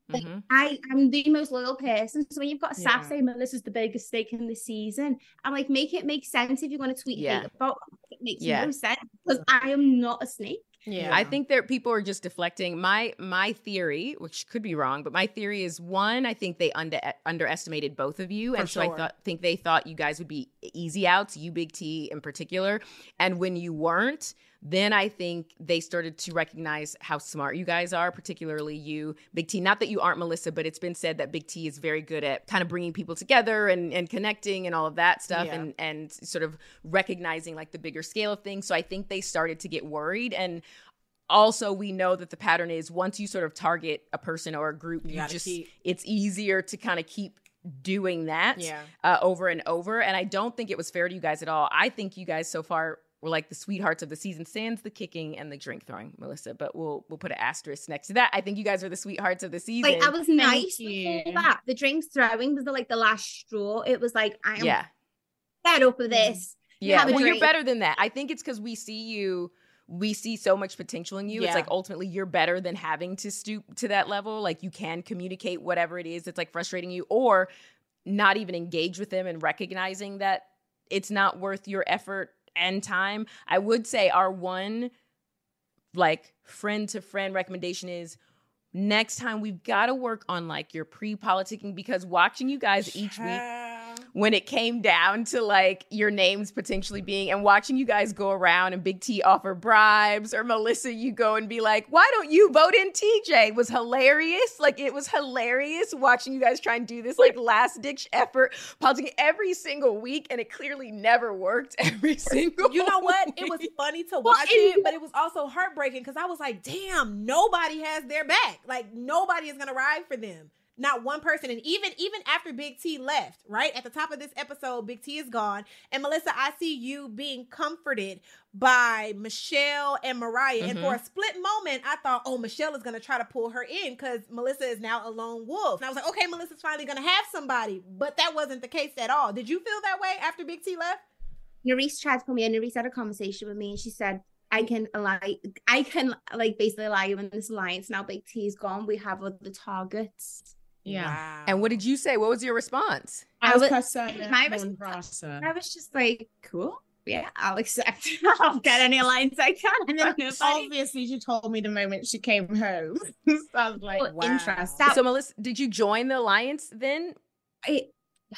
Like, Mm-hmm. I am the most loyal person. So when you've got a staff Yeah. saying Melissa's the biggest stake in the season, I'm like, make it make sense if you're going to tweet Yeah. hate about it. It makes Yeah. no sense because I am not a snake. Yeah. I think that people are just deflecting. My my theory, which could be wrong, but my theory is one, I think they under underestimated both of you. For and so I sure. thought think they thought you guys would be easy outs, you Big T in particular. And when you weren't, then I think they started to recognize how smart you guys are, particularly you, Big T. Not that you aren't Melissa, but it's been said that Big T is very good at kind of bringing people together and, and connecting and all of that stuff, Yeah. and, and sort of recognizing like the bigger scale of things. So I think they started to get worried. And also, we know that the pattern is once you sort of target a person or a group, You you, gotta just, keep- it's easier to kind of keep doing that Yeah. uh, over and over. And I don't think it was fair to you guys at all. I think you guys so far were like the sweethearts of the season, sans the kicking and the drink throwing, Melissa. But we'll we'll put an asterisk next to that. I think you guys are the sweethearts of the season. Like, I was nice you. before that. The drinks throwing was the, like the last straw. It was like, I am yeah, fed up with this. yeah. have a Well, you're drink. better than that. I think it's because we see you. We see so much potential in you. Yeah. It's like ultimately you're better than having to stoop to that level. Like you can communicate whatever it is that's like frustrating you, or not even engage with them and recognizing that it's not worth your effort and time. I would say our one like friend to friend recommendation is next time we've got to work on like your pre-politicking, because watching you guys each week when it came down to like your names potentially being, and watching you guys go around and Big T offer bribes, or Melissa, you go and be like, why don't you vote in T J, was hilarious. Like it was hilarious watching you guys try and do this like last ditch effort politicking every single week. And it clearly never worked every single You know what? It week. was funny to watch it, but it was also heartbreaking because I was like, damn, nobody has their back. Like nobody is gonna ride for them. Not one person. And even even after Big T left, right? At the top of this episode, Big T is gone. And Melissa, I see you being comforted by Michelle and Mariah. And for a split moment, I thought, oh, Michelle is going to try to pull her in because Melissa is now a lone wolf. And I was like, okay, Melissa's finally going to have somebody. But that wasn't the case at all. Did you feel that way after Big T left? Nerese tried to put me in. Nerese had a conversation with me and she said, I can ally, I can like basically ally you in this alliance. Now Big T is gone. We have other targets. Yeah. Wow. And what did you say? What was your response? I I was was- concerned. my res- I was just like, cool. Yeah, I'll accept. I'll get any alliance I can. And then nobody. Obviously, she told me the moment she came home. So I was like, Oh, wow. interesting. So Melissa, did you join the alliance then? I,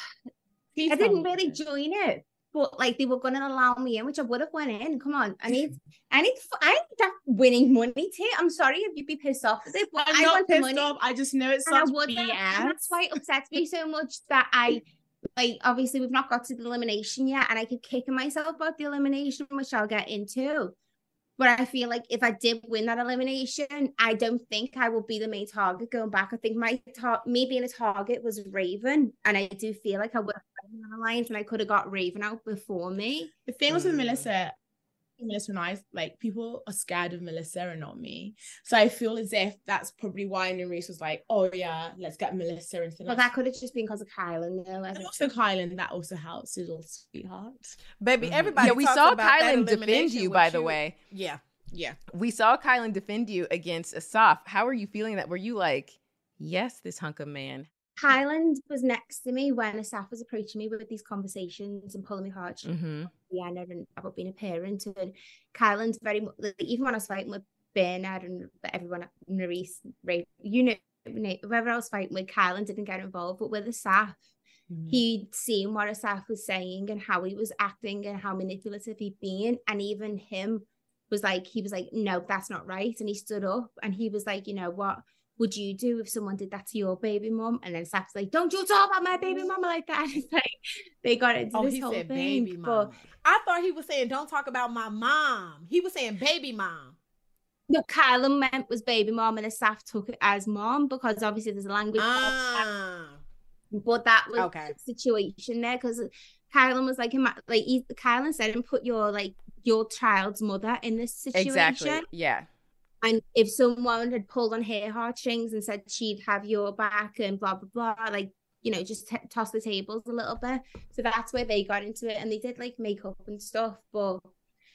Please I tell didn't me. really join it, but like they were going to allow me in, which I would have went in. Come on, I need, I need, I need that winning money too. I'm sorry if you'd be pissed off with it, but I'm I not want the pissed money. off. I just know it's And I such would B have, and that's S. why it upsets me so much that I, like, obviously we've not got to the elimination yet, and I keep kicking myself about the elimination, which I'll get into. But I feel like if I did win that elimination, I don't think I will be the main target going back. I think my tar- me being a target was Raven, and I do feel like I would have won an alliance, and I could have got Raven out before me. The thing was with Mm. Melissa, Melissa and I, like, people are scared of Melissa and not me. So I feel as if that's probably why Nerese was like, oh yeah, let's get Melissa into the But that could have just been because of Kylan. Though. I And don't- also Kylan, that also helps, his little sweetheart. Baby, everybody Yeah, we talks saw about that Kylan defend elimination you, with by the way. Yeah, yeah. We saw Kylan defend you against Asaf. How are you feeling that? Were you like, yes, this hunk of man? Kylan was next to me when Asaf was approaching me with these conversations and pulling me hard. Mm-hmm. Yeah, and about being a parent. And Kylan's very much, like, even when I was fighting with Bernard and everyone, Nerese, Ray, you know, whoever I was fighting with, Kylan didn't get involved. But with Asaf, Mm-hmm. he'd seen what Asaf was saying and how he was acting and how manipulative he'd been. And even him was like, he was like, no, that's not right. And he stood up and he was like, you know, what would you do if someone did that to your baby mom? And then Asaf's like, don't you talk about my baby mama like that. It's like, they got into Oh, this he whole said thing. baby But mom. I thought he was saying, don't talk about my mom. He was saying baby mom. what Kylan meant was baby mom, and Asaf took it as mom because obviously there's a language. Ah, But that was okay. the situation there because Kylan was like, ima- like he, Kylan said, and put your like your child's mother in this situation. Exactly. Yeah. And if someone had pulled on her heartstrings and said she'd have your back and blah blah blah, like, you know, just t- toss the tables a little bit. So that's where they got into it, and they did like makeup and stuff. But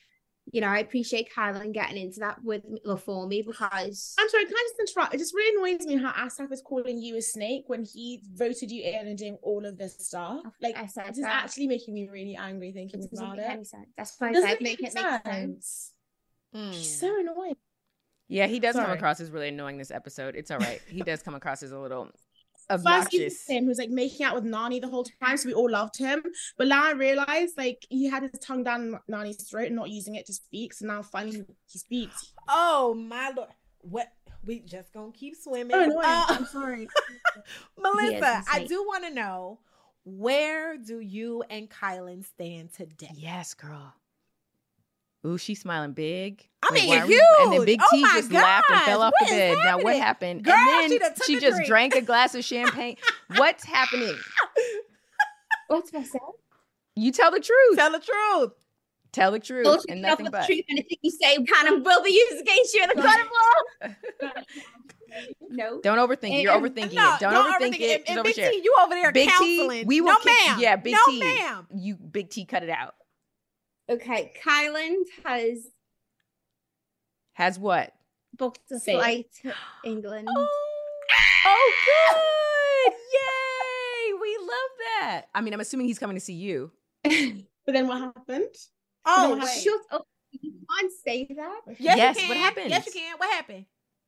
you know, I appreciate Kylan getting into that with me, or for me, because I'm sorry, can I just interrupt? It just really annoys me how Asaf is calling you a snake when he voted you in and doing all of this stuff. Like, I said this is that. actually making me really angry thinking It doesn't about make it. any sense. That's why I Doesn't said make make it any make sense. sense. Mm. She's so annoying. Yeah, he does come Sorry. across as really annoying this episode. It's all right. He does come across as a little First, he was obnoxious. him who was like making out with Nani the whole time, so we all loved him. But now I realized like he had his tongue down Nani's throat and not using it to speak. So now finally he speaks. Oh my lord. What we just gonna keep swimming. Oh, annoying. Uh, I'm sorry. Melissa, Yes, I he's do want to know, where do you and Kylan stand today? Yes, girl. Ooh, she's smiling big. I mean, why are we- huge. And then Big Oh T my just laughed and gosh, fell off what the is bed. Now, what happening? happened? Girl, and she then done took she a just drink. drank a glass of champagne. What's happening? What's my say? You tell the truth. Tell, Tell the truth. the truth Don't and you know nothing the but. truth? Anything you say can and will be used against you in the court of law. No. Don't overthink it. You're Um, overthinking No, it. Don't, overthink it. And, Just and Big overshare. T, you over there Big counseling. T, we will no, kick- ma'am. Yeah, Big no, T. ma'am. You Big T, cut it out. Okay, Kylan has Has what? booked a Say it. flight to England. Oh, good! Yay! We love that. I mean, I'm assuming he's coming to see you. But then what happened? Oh, Wait. wait. Shut up. You can't say that. Yes, Yes, you can. what happened? Yes, you can. What happened?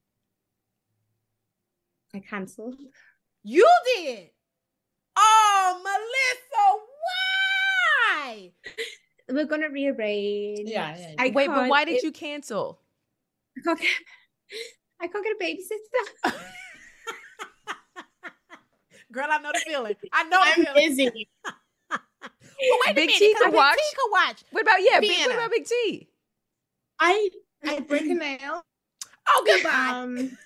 I cancelled. You did. Oh, Melissa, why? We're gonna rearrange. Yeah, yeah, yeah. I Wait, but can't- why did it- you cancel? I can't get, I can't get a babysitter. Girl, I know the feeling. I know the I'm feeling. busy. But wait Big a minute, T 'cause could Big watch. T could watch. What about yeah? Big, Vienna. what about Big T? I I break a nail. Oh, goodbye. Um,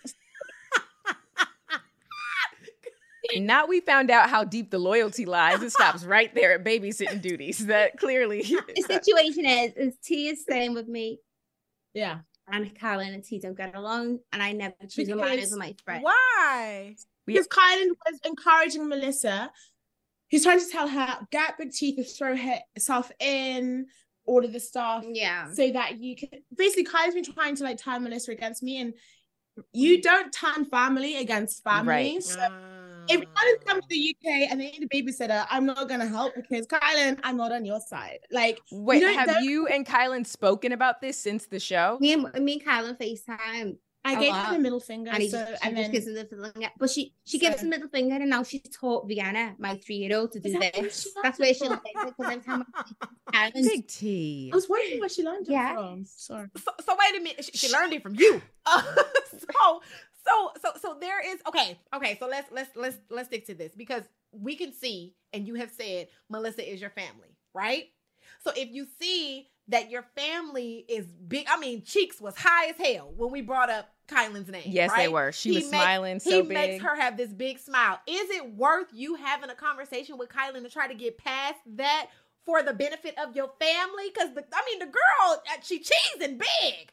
Now we found out how deep the loyalty lies. It stops right there at babysitting duties. That clearly. The situation is, is T is staying with me, yeah. and Kylan and T don't get along, and I never choose a man Because over my friend. Why? Because Kylan was encouraging Melissa. He's trying to tell her, get Big T to throw herself in, all of the stuff. Yeah. So that you can basically Kylan's been trying to like turn Melissa against me, and you don't turn family against family. Right. So Uh, if Kylan comes to the U K and they need a babysitter, I'm not gonna help because Kylan, I'm not on your side. Like, Wait, you know, have don't- you and Kylan spoken about this since the show? Me and me and Kylan FaceTime, I a gave lot. her the middle finger, and he so just, she and just then gives him the middle finger. But she she gives So- him the middle finger, and now she's taught Vienna, my three-year-old, to do Is that where this. she learned That's where it she from? learned it, because every time I Kylan's Big T. I was wondering where she learned it Yeah. from. Sorry. So, so wait a minute. She, she learned it from you. Uh, so, so, so, so there is okay. Okay. So let's let's let's let's stick to this because we can see, and you have said Melissa is your family, right? So if you see that your family is big, I mean, Cheeks was high as hell when we brought up Kylan's name. Yes, right? they were. She He was makes- smiling so he big. makes her have this big smile. Is it worth you having a conversation with Kylan to try to get past that for the benefit of your family? Because the, I mean, the girl, uh, she cheesing big.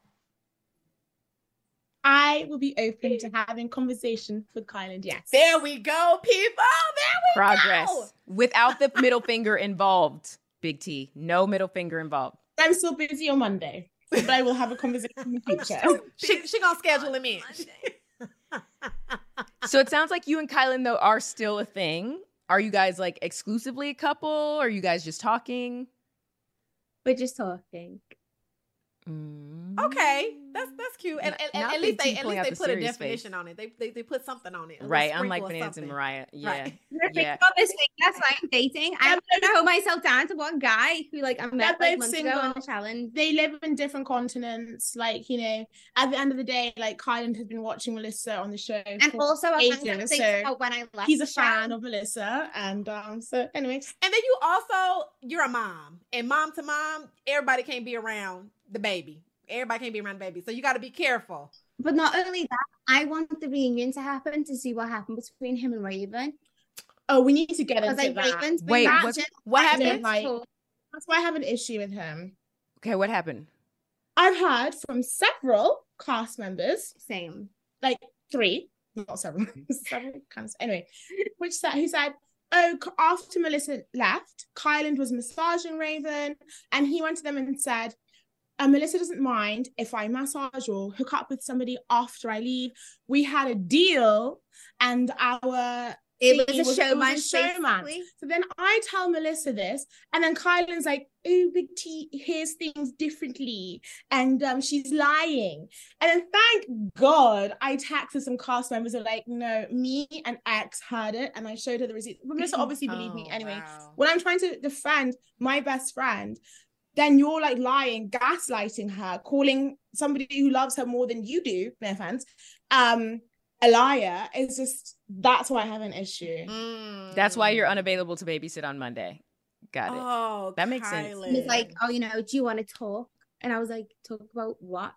I will be open to having conversation with Kylan. Yes. There we go, people. There we Progress go. without the middle finger involved. Big T, no middle finger involved. I'm still busy on Monday, but I will have a conversation in the future. She she gonna schedule him in. So it sounds like you and Kylan though are still a thing. Are you guys like exclusively a couple? Or are you guys just talking? we're just talking. Mm. Okay, that's that's cute. And, and, and Not at Big least they T at pulling least out they the put a serious definition face. on it. They, they they put something on it. a little Right, sprinkle unlike or Bananas and something. Mariah. Yeah. Right. Yeah. Honestly, that's why I'm dating. I'm gonna hold myself down to one guy who like I met They're like both months single. ago on the challenge. They live in different continents. Like, you know, at the end of the day, like Kylan has been watching Melissa on the show. And for also, I ages, found out things so about when I left. he's a the show. fan of Melissa. And um, so anyways, And then you also you're a mom, and mom to mom, everybody can't be around the baby. Everybody can't be around the baby, so you got to be careful. But not only that, I want the reunion to happen to see what happened between him and Raven. oh, we need to get Because into like that. Raven's been Wait, that what- just- what I happened? just Like- told- That's why I have an issue with him. Okay, what happened? I've heard from several cast members, Same. like three, not several, several kind of, anyway, which said, who said, oh, c- after Melissa left, Kylan was massaging Raven, and he went to them and said, And Melissa doesn't mind if I massage or hook up with somebody after I leave. We had a deal, and our It thing was a showman. It was a showman. basically. So then I tell Melissa this, and then Kylan's like, "Oh, Big T hears things differently, and um, she's lying." And then thank God I texted some cast members who are like, "No, me and X heard it," and I showed her the receipt. But Melissa obviously believed me Oh, anyway. wow. When I'm trying to defend my best friend, then you're like lying, gaslighting her, calling somebody who loves her more than you do, no offense, um, a liar. It's just, that's why I have an issue. Mm. That's why you're unavailable to babysit on Monday. Got it. Oh, That makes sense. Kylan. He was like, oh, you know, do you want to talk? And I was like, talk about what?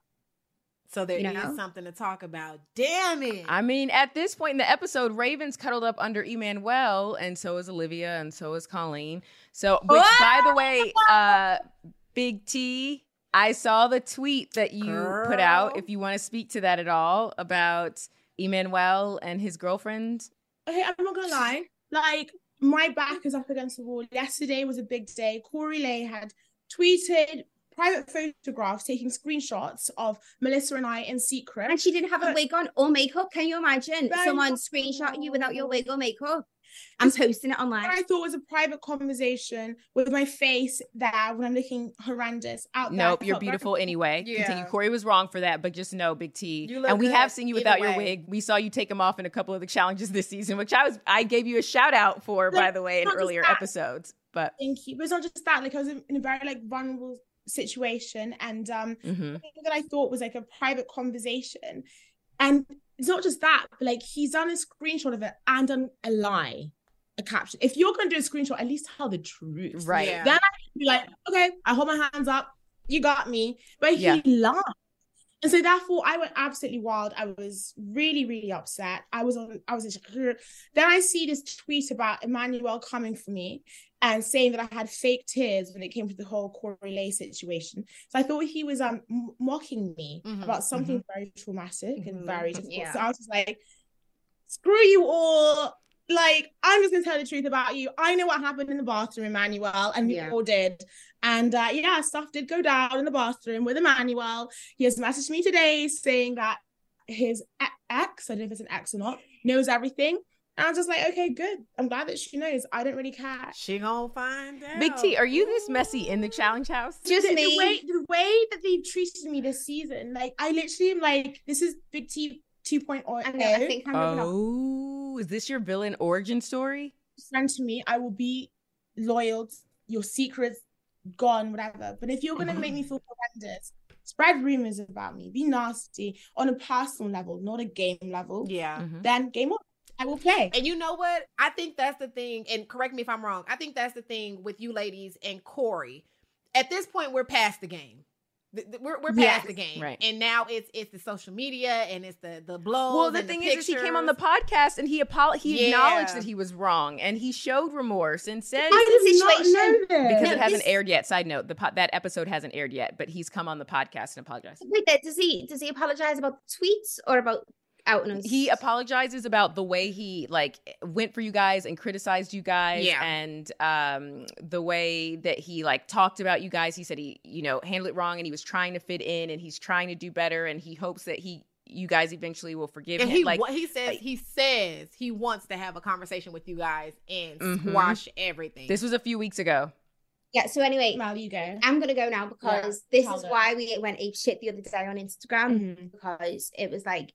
So there you is know? something to talk about. Damn it. I mean, at this point in the episode, Raven's cuddled up under Emmanuel, and so is Olivia, and so is Colleen. So, which, by the way, uh, Big T, I saw the tweet that you Girl. put out. If you want to speak to that at all about Emmanuel and his girlfriend. Okay, I'm not gonna lie. Like, my back is up against the wall. Yesterday was a big day. Corey Lay had tweeted private photographs, taking screenshots of Melissa and I in secret. And she didn't have a But- wig on or makeup. Can you imagine Right. someone screenshotting you without your wig or makeup? I'm posting it What online. I thought was a private conversation with my face there when I'm looking horrendous out there. Nope, I you're felt very- beautiful anyway. Yeah. Continue. Corey was wrong for that, but just know, Big T. You look And we good have seen you either without your way. wig. We saw you take them off in a couple of the challenges this season, which I was I gave you a shout out for, by the way, in not just earlier that. episodes. But Thank you. But it's not just that. Like, I was in, in a very like vulnerable situation, and um, mhm. something that I thought was like a private conversation, and it's not just that, but like he's done a screenshot of it and done a lie, a caption. If you're gonna do a screenshot, at least tell the truth. Right. Yeah. Then I can be like, okay, I hold my hands up, you got me. But he Yeah. lied. And so therefore I went absolutely wild. I was really, really upset. I was on, I was in shock. Then I see this tweet about Emmanuel coming for me and saying that I had fake tears when it came to the whole Corey Lay situation. So I thought he was um m- mocking me Mhm, about something very traumatic Mhm, and very difficult. yeah. So I was just like, screw you all. Like, I'm just gonna tell the truth about you. I know what happened in the bathroom, Emmanuel, and we Yeah. all did. And uh, yeah, stuff did go down in the bathroom with Emmanuel. He has messaged me today saying that his e- ex, I don't know if it's an ex or not, knows everything. And I was just like, okay, good. I'm glad that she knows. I don't really care. She gonna find out. Big T, are you this messy in the challenge house? Just the, me. The way, the way that they've treated me this season, like, I literally am like, this is Big T two point oh. I know, I think I'm gonna Oh, is this your villain origin story? Friend to me, I will be loyal. Your secrets gone, whatever. But if you're gonna make me feel horrendous, spread rumors about me, be nasty on a personal level, not a game level, Yeah. Mhm. then game on. I will play. And you know what? I think that's the thing. And correct me if I'm wrong. I think that's the thing with you ladies and Corey. At this point, we're past the game. Th- th- We're, we're past Yes. the game, Right. And now it's it's the social media and it's the the blogs. Well, the and thing the is, is, he came on the pictures. podcast and he apolog- he Yeah. acknowledged that he was wrong and he showed remorse and said I did not situation. know this. because No, it hasn't this- aired yet. Side note: the po- that episode hasn't aired yet, but he's come on the podcast and apologized. Wait, there, does he does he apologize about the tweets or about out on us? He apologizes about the way he like went for you guys and criticized you guys, Yeah. and um, the way that he like talked about you guys. He said he, you know, handled it wrong, and he was trying to fit in, and he's trying to do better, and he hopes that he, you guys, eventually will forgive And him. he like wa- he says like- he says he wants to have a conversation with you guys and Mhm. squash everything. this was a few weeks ago. Yeah, so anyway, Mal, you go. I'm gonna go now because Yeah, this tell is them. why we went ape shit the other day on Instagram, Mhm. because it was like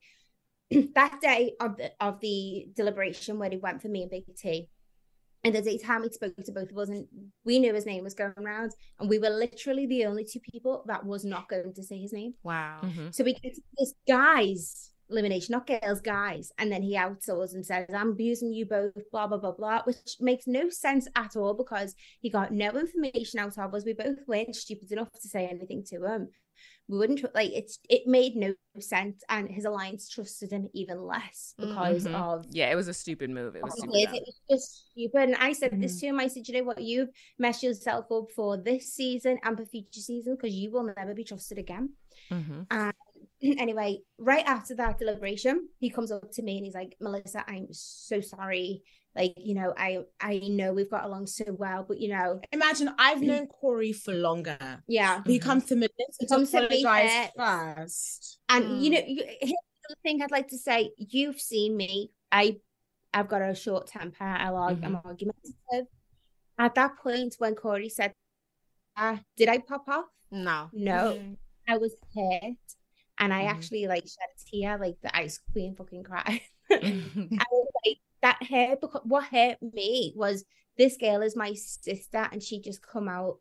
that day of the of the deliberation where he went for me and Big T. And the time he spoke to both of us, and we knew his name was going around, and we were literally the only two people that was not going to say his name. wow. Mhm. So we get to this guy's elimination, not girls, guys. And then he outs us and says, I'm abusing you both, blah, blah, blah, blah, which makes no sense at all because he got no information out of us. We both weren't stupid enough to say anything to him. We wouldn't, tr- like, it's it made no sense. And his alliance trusted him even less because Mhm. of Yeah, it was a stupid move. It was what super he dumb. did. It was just stupid. And I said this Mhm. to him. I said, you know what? You've messed yourself up for this season and for future season because you will never be trusted again. Mhm. Anyway, right after that deliberation, he comes up to me and he's like, Melissa, I'm so sorry. Like, you know, I I know we've got along so well, but you know, imagine I've known Corey for longer. Yeah, he comes to Melissa to apologize first, and mm. you know, you, here's the thing I'd like to say: you've seen me. I I've got a short temper. I'll argue, mm-hmm. I'm argumentative. At that point, when Corey said, uh, "Did I pop off?" No, no, mm-hmm. I was hurt, and I mm-hmm. actually like shed a tear, like the ice queen fucking cried. Mm-hmm. I was like, that hurt, because what hurt me was this girl is my sister, and she just come out.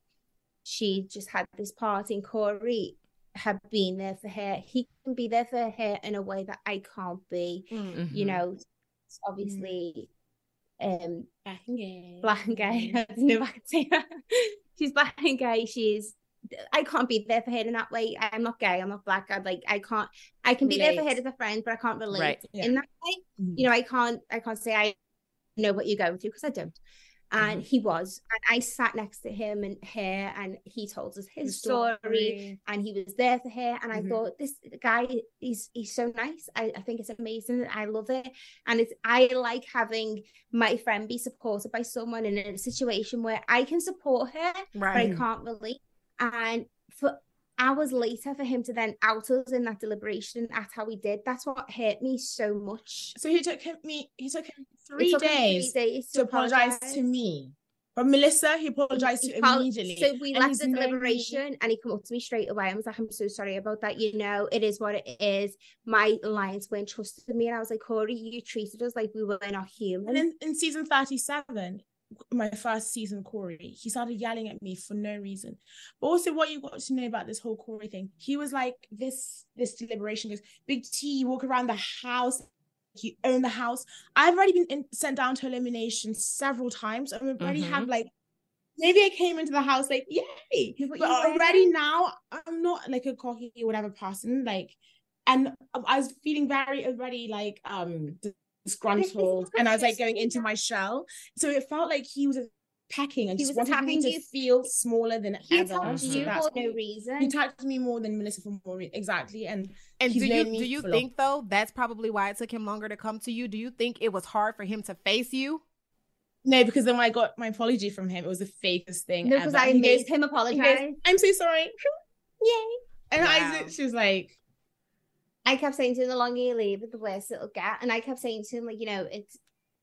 She just had this party, and Corey had been there for her. He can be there for her in a way that I can't be. Mm-hmm. You know, obviously. Um, black and gay. Black and gay. I don't know if I can say that. She's black and gay. She's. I can't be there for her in that way. I'm not gay. I'm not black. I'm like I can't. I can be relate. there for her as a friend, but I can't relate right. yeah. in that way. Mm-hmm. You know, I can't. I can't say I know what you're going through because I don't. And mm-hmm. he was, and I sat next to him and her, and he told us his, his story, story, and he was there for her. And mm-hmm. I thought, this guy, he's he's so nice. I, I think it's amazing. I love it, and it's I like having my friend be supported by someone in a situation where I can support her, right. but I can't relate. And for hours later, for him to then out us in that deliberation and act how he did, that's what hurt me so much. So he took him me he took him three, took days, him three days to, to apologize. apologize to me. But Melissa, he apologized he, to he immediately. So we left the deliberation, and he came up to me straight away. I was like, I'm so sorry about that. You know, it is what it is. My alliance weren't trusted me. And I was like, Corey, you treated us like we were not human. And in, in season thirty-seven, my first season, Corey, he started yelling at me for no reason. But also, what you got to know about this whole Corey thing, he was like, this this deliberation goes, Big T, you walk around the house, you own the house. I've already been in, sent down to elimination several times, and we've already mm-hmm. had like, maybe I came into the house like, yay, but, but already now I'm not like a cocky or whatever person, like, and I was feeling very already like um disgruntled, and I was like going into my shell, so it felt like he was pecking and he just was wanted me to you. feel smaller than he ever. Attacked you for no reason. He attacked me more than Melissa for more reason. Exactly, and and do you do you think long. though that's probably why it took him longer to come to you? Do you think it was hard for him to face you? No, because then when I got my apology from him, it was the fakest thing. No, because I he made goes, him apologize. Goes, I'm so sorry. Yay! And wow. I, she was like. I kept saying to him, the longer you leave it, the worse it'll get. And I kept saying to him, like, you know, it's,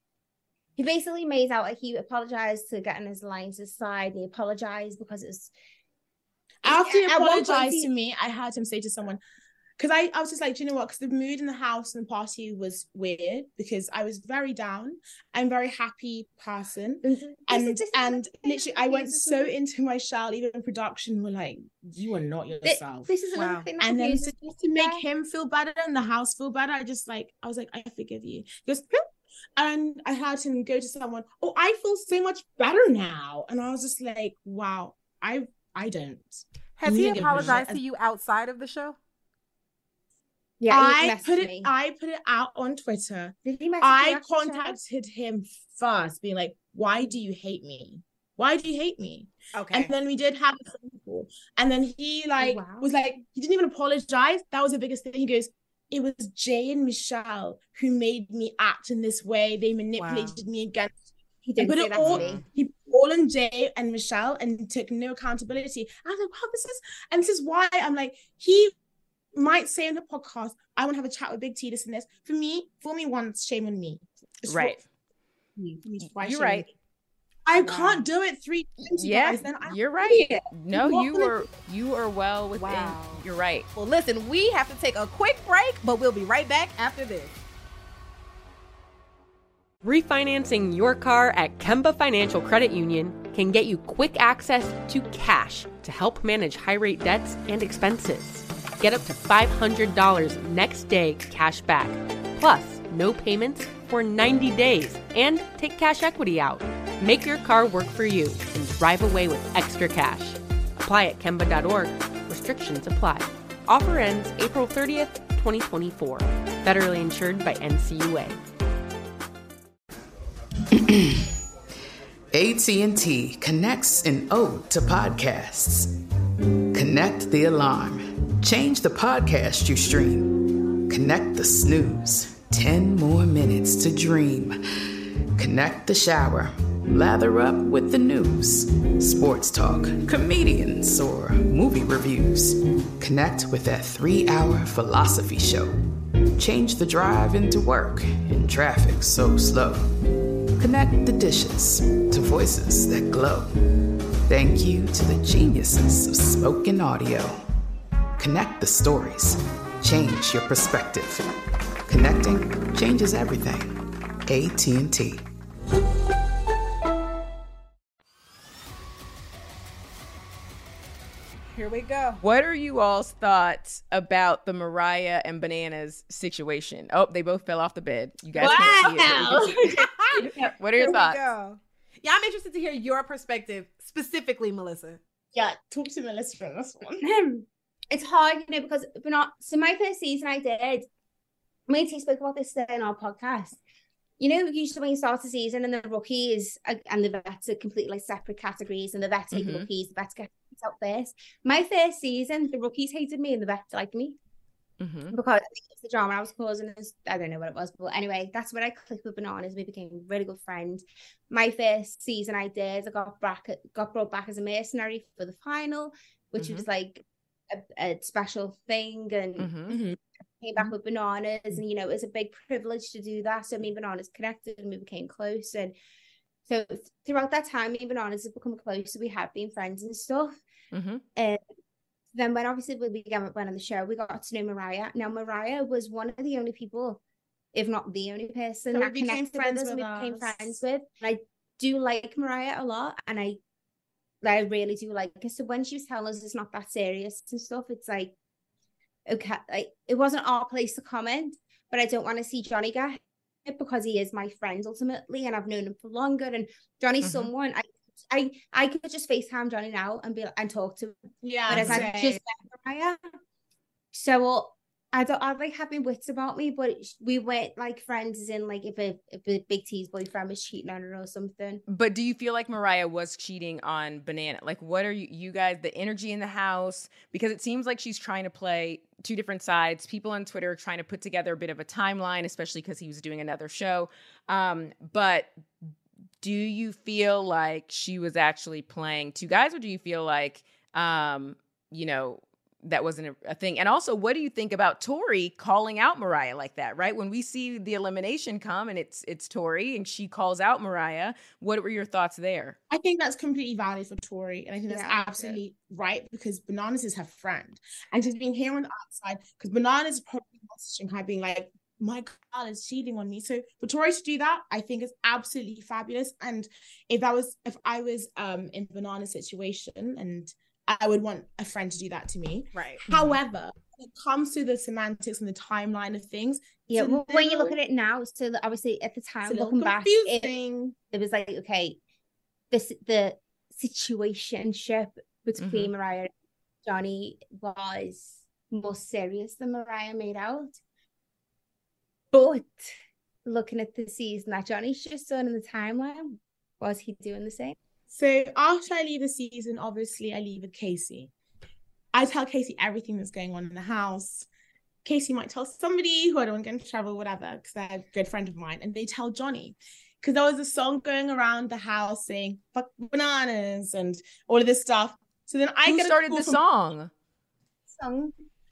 he basically made out like he apologized to get on his alliance's side. And he apologized because it was. After he apologized he, to me, I heard him say to someone, because I, I was just like, do you know what? Because the mood in the house and the party was weird, because I was very down. I'm a very happy person. Mm-hmm. And this is, this and is literally, I went so into my shell. Even in production were like, you are not yourself. This, this is wow. thing and then to, to make him feel better and the house feel better, I just like, I was like, I forgive you. He goes, and I heard him go to someone, oh, I feel so much better now. And I was just like, wow, I I don't. Has he apologized to you outside of the show? Yeah, I put it. Me. I put it out on Twitter. Did he I contacted him first, being like, "Why do you hate me? Why do you hate me?" Okay. And then we did have a phone call, and then he like oh, wow. was like, he didn't even apologize. That was the biggest thing. He goes, "It was Jay and Michelle who made me act in this way. They manipulated wow. me against." He did put say it that all. To me. He put all on Jay and Michelle and took no accountability. I was like, "Wow, this is," and this is why I'm like, he might say in the podcast, I want to have a chat with Big T, this and this. For me, for me once, shame on me. It's right. Me. You're right. I can't do it three times. Yeah, guys, then you're right. No, you were you are well within. Wow. You're right. Well, listen, we have to take a quick break, but we'll be right back after this. Refinancing your car at Kemba Financial Credit Union can get you quick access to cash to help manage high-rate debts and expenses. Get up to five hundred dollars next day cash back, plus no payments for ninety days, and take cash equity out. Make your car work for you and drive away with extra cash. Apply at Kemba dot org. Restrictions apply. Offer ends April thirtieth, twenty twenty-four. Federally insured by N C U A. A T and T connects an ode to podcasts. Connect the alarm. Change the podcast you stream. Connect the snooze. Ten more minutes to dream. Connect the shower. Lather up with the news, sports talk, comedians, or movie reviews. Connect with that three-hour philosophy show. Change the drive into work in traffic so slow. Connect the dishes to voices that glow. Thank you to the geniuses of spoken audio. Connect the stories. Change your perspective. Connecting changes everything. A T and T. Here we go. What are you all's thoughts about the Mariah and Bananas situation? Oh, they both fell off the bed. You guys can't see it. What are your Here thoughts? We go. Yeah, I'm interested to hear your perspective, specifically, Melissa. Yeah, talk to Melissa for this one. It's hard, you know, because we're not. So my first season, I did. Me and T spoke about this in our podcast. You know, usually when you start a season and the rookies and the vets are completely like separate categories, and the vets hate mm-hmm. the rookies, the vets get out first. My first season, the rookies hated me and the vets liked me. Mm-hmm. Because I think it's the drama I was causing. I don't know what it was, but anyway, that's when I clicked with Bananas. We became really good friends. My first season I did, I got back, got brought back as a mercenary for the final, which mm-hmm. was like a, a special thing, and mm-hmm. came back with Bananas, and you know, it was a big privilege to do that. So me and Bananas connected and we became close, and so throughout that time, me and Bananas have become close. So we have been friends and stuff. Mm-hmm. And then when obviously we began went on the show, we got to know Mariah. Now Mariah was one of the only people, if not the only person, so that we connected with us and we became friends with. And I do like Mariah a lot, and I I really do like her. So when she was telling us it's not that serious and stuff, it's like, okay, like, it wasn't our place to comment, but I don't want to see Johnny get it because he is my friend ultimately, and I've known him for longer. And Johnny's mm-hmm. someone I, I, I could just FaceTime Johnny now and be and talk to him. Yeah, but as I just met Mariah, so I don't, I like having wits about me, but we weren't like friends as in like if a, if a Big T's boyfriend was cheating on her or something. But do you feel like Mariah was cheating on Banana? Like, what are you, you guys, the energy in the house? Because it seems like she's trying to play two different sides. People on Twitter are trying to put together a bit of a timeline, especially because he was doing another show. Um, but do you feel like she was actually playing two guys, or do you feel like, um, you know, that wasn't a, a thing? And also, what do you think about Tori calling out Mariah like that, right? When we see the elimination come and it's it's Tori and she calls out Mariah, what were your thoughts there? I think that's completely valid for Tori, and I think that's yeah, absolutely yeah. right, because Bananas is her friend, and she's been here on the outside because Bananas is probably messaging her being like, my God, is cheating on me. So for Tori to do that, I think is absolutely fabulous. And if that was if I was um in Banana's situation, and I would want a friend to do that to me. Right. However, when it comes to the semantics and the timeline of things, yeah. Well, little, when you look at it now, so obviously at the time looking back, it, it was like, okay, this the situationship between mm-hmm. Mariah and Johnny was more serious than Mariah made out. But looking at the season that Johnny's just done in the timeline, was he doing the same? So after I leave the season, obviously I leave with Casey. I tell Casey everything that's going on in the house. Casey might tell somebody who I don't want to get into trouble, whatever, because they're a good friend of mine, and they tell Johnny. Because there was a song going around the house saying, fuck Bananas, and all of this stuff. So then I Who get started the from- song? Song.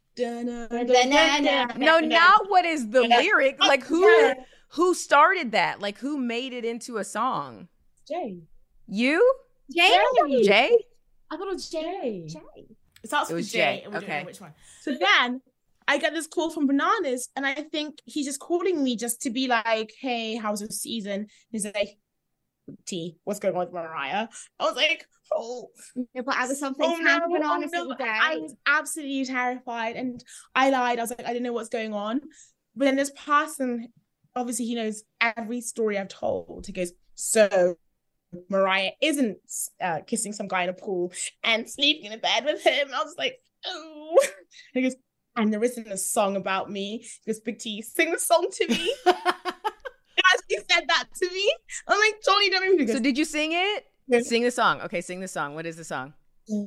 No, not what is the lyric. Like, who who started that? Like, who made it into a song? Jay. You? Jay? Jay? I thought it was Jay. Jay. It starts it with was Jay. Jay. And we okay. don't know which one. So then I get this call from Bananas, and I think he's just calling me just to be like, hey, how's the season? He's like, T, what's going on with Mariah? I was like, oh. Yeah, but I was something oh, no, Bananas oh, no. I was absolutely terrified, and I lied. I was like, I didn't know what's going on. But then this person, obviously he knows every story I've told. He goes, so Mariah isn't uh, kissing some guy in a pool and sleeping in a bed with him. I was like, oh. He goes, and there isn't a song about me. He goes, Big T, sing the song to me. He actually said that to me. I'm like, Johnny, don't even. So did you sing it? Yeah. Sing the song. Okay, sing the song. What is the song?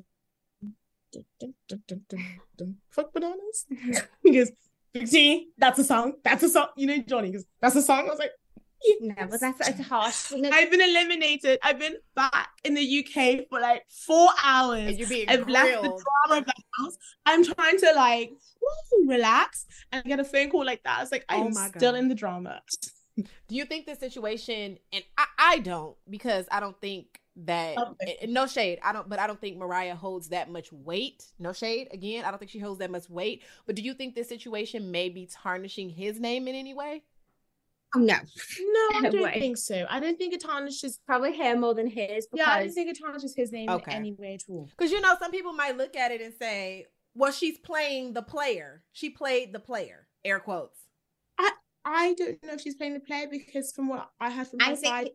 Fuck Bananas. He goes, Big T, that's a song. That's a song. You know, Johnny goes, that's a song. I was like, Yes. No, but that's, that's harsh. I've been eliminated. I've been back in the U K for like four hours. And you're being I've left the grilled. drama of the house. I'm trying to like woo, relax and get a phone call like that. It's like Oh I'm my still God. in the drama. Do you think the situation, and I, I don't, because I don't think that, Okay. and no shade, I don't, but I don't think Mariah holds that much weight. No shade, again, I don't think she holds that much weight. But do you think this situation may be tarnishing his name in any way? Oh, no. No, I No don't way. think so. I don't think it tarnishes. Probably her more than his because Yeah, I don't think it tarnishes his name Okay. in any way at all. Because, you know, some people might look at it and say, well, she's playing the player. She played the player, air quotes. I don't know if she's playing the player because from what I heard from I her think side,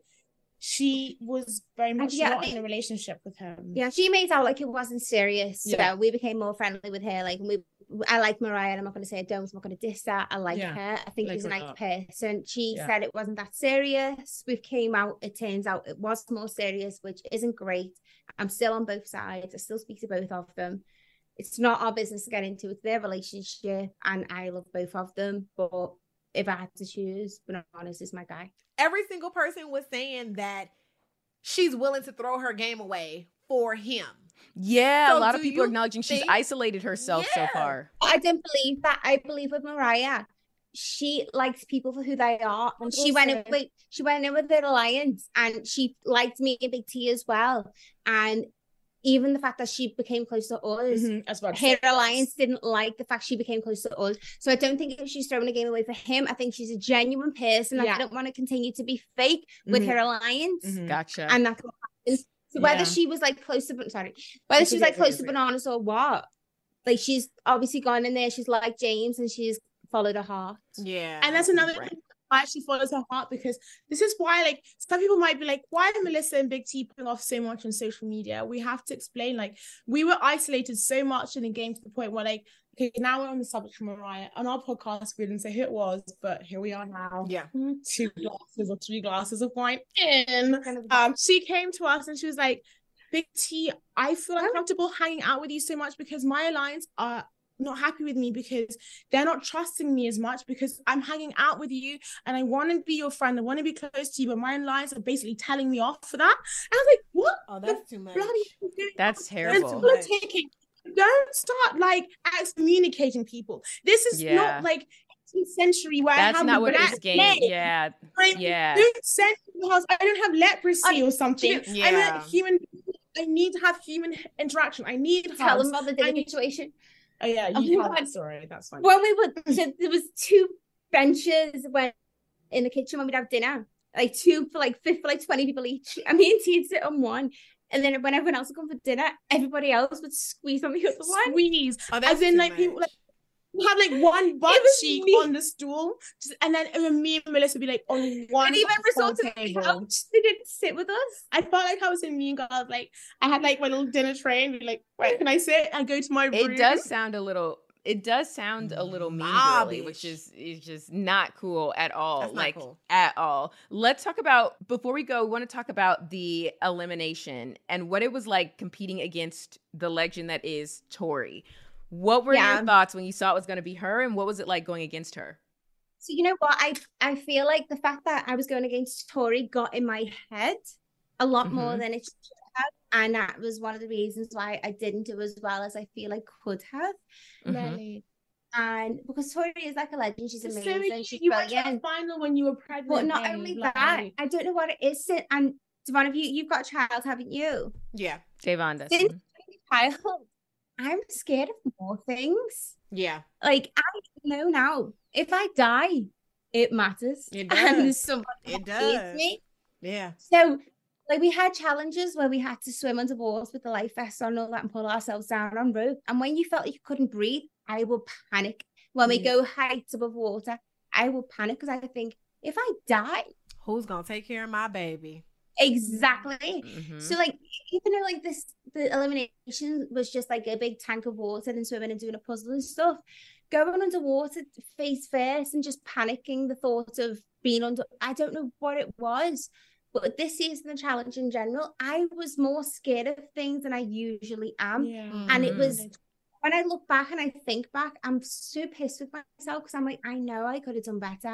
she was very much yeah, I not think- in a relationship with him. yeah, she made out like it wasn't serious. Yeah. So we became more friendly with her. Like we, I like Mariah, and I'm not going to say I don't. I'm not going to diss that. I like Yeah, her. I think like she's a her nice up. person. She Yeah. said it wasn't that serious. We came out. It turns out it was more serious, which isn't great. I'm still on both sides. I still speak to both of them. It's not our business to get into. It's their relationship, and I love both of them. But if I had to choose, Bananas is my guy. Every single person was saying that she's willing to throw her game away for him. Yeah, So a lot do of people you are acknowledging she's think- isolated herself Yeah. so far. I don't believe that. I believe with Mariah, she likes people for who they are, and she went in Also- with she went in with her alliance, and she liked me and Big T as well. And even the fact that she became close to us, Mhm, that's what her alliance didn't like the fact she became close to us. So I don't think if she's throwing a game away for him, I think she's a genuine person. Yeah. I don't want to continue to be fake with Mhm. her alliance, Mhm. Gotcha. and that's what happens. So whether Yeah. she was like close to, sorry, whether It's she was okay, like close it's to okay. Bananas or what, like she's obviously gone in there. She's like James, and she's followed her heart. Yeah. And that's another Right. thing why she follows her heart, because this is why, like, some people might be like, why are Melissa and Big T putting off so much on social media? We have to explain, like, we were isolated so much in the game to the point where, like, okay, now we're on the subject of Mariah. On our podcast, we didn't say who it was, but here we are now. Yeah. Two glasses or three glasses of wine in. Um, she came to us and she was like, Big T, I feel uncomfortable hanging out with you so much because my alliance are not happy with me because they're not trusting me as much because I'm hanging out with you and I want to be your friend. I want to be close to you, but my alliance are basically telling me off for that. And I was like, what? Oh, that's too much. Bloody hell is going That's on? terrible. It's politicking. Don't start like excommunicating people. This is Yeah. not like eighteenth century where I That's have not the what black this game. plague. Yeah. Like, Yeah. Don't send me to the house. I don't have leprosy or something. I'm Yeah. a human. I need to have human interaction. I need Tell hugs. them about the I dinner need- situation. Oh yeah, Oh, you my tell God. that story. That's fine. When we were, so there was two benches when in the kitchen when we'd have dinner, like two for like fifth for like twenty people each. And me and T would sit on one, and then when everyone else would come for dinner, everybody else would squeeze on the other one. Squeeze. Oh, that's As in, too like, people, much. like, you had like one butt was cheek me. on the stool, just, and then it would me and Melissa would be like on one. And even whole resort to the table. couch, they didn't sit with us. I felt like I was in Mean Girls. Like I had like my little dinner tray and be like, where can I sit? I go to my room. It does sound a little. It does sound a little mean girly, which Mobbish. is is just not cool at all. That's not like cool. at all. Let's talk about before we go. We want to talk about the elimination and what it was like competing against the legend that is Tori. What were Yeah. your thoughts when you saw it was going to be her, and what was it like going against her? So you know what? I I feel like the fact that I was going against Tori got in my head a lot more Mhm. than it should have. And that was one of the reasons why I didn't do as well as I feel I could have. Mhm. Really. And because Tori is like a legend, she's So amazing, you, she's you went to the brilliant. final when you were pregnant. But not babe, only like- that, I don't know what it is. si- And one of you, you've got a child, haven't you? Yeah. Davon does. Since child, I'm scared of more things. Yeah. Like I know now, if I die, it matters. It And does. somebody It needs does. me. Yeah. So, like, we had challenges where we had to swim underwater with the life vest on and all that and pull ourselves down on rope. And when you felt you couldn't breathe, I will panic. When we Yeah. go heights above water, I will panic because I think, if I die, Who's gonna take care of my baby? exactly. Mhm. So, like, even though, like, this, the elimination was just like a big tank of water and swimming and doing a puzzle and stuff, going underwater face first and just panicking the thought of being under, I don't know what it was. But this season, the challenge in general, I was more scared of things than I usually am. Yeah. And it Mhm. was, when I look back and I think back, I'm so pissed with myself because I'm like, I know I could have done better.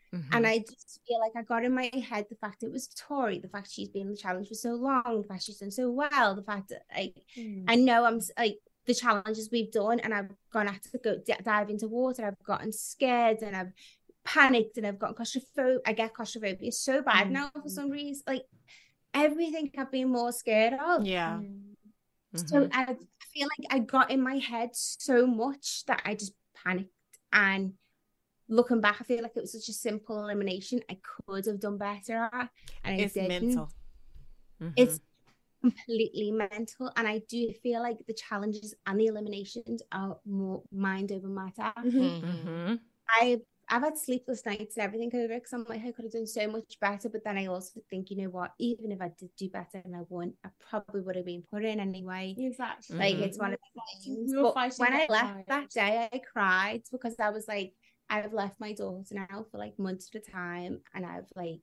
Mm-hmm. And I just feel like I got in my head the fact it was Tori, the fact she's been in the challenge for so long, the fact she's done so well, the fact that like mm. I know I'm like the challenges we've done, and I've gone out to go d- dive into water, I've gotten scared and I've panicked and I've gotten claustrophobia. I get claustrophobia so bad mm. now for some reason. Like everything I've been more scared of. Yeah. Mm-hmm. So I feel like I got in my head so much that I just panicked. And looking back, I feel like it was such a simple elimination. I could have done better at, and I it's didn't. mental. Mm-hmm. It's completely mental, and I do feel like the challenges and the eliminations are more mind over matter. Mm-hmm. Mm-hmm. I've I've had sleepless nights and everything over it because I'm like, I could have done so much better. But then I also think, you know what, even if I did do better and I won, I probably would have been put in anyway. Exactly. Like mm-hmm. it's one of the things. We but when I left that day, I cried because I was like, I've left my daughter now for like months at a time, and I've like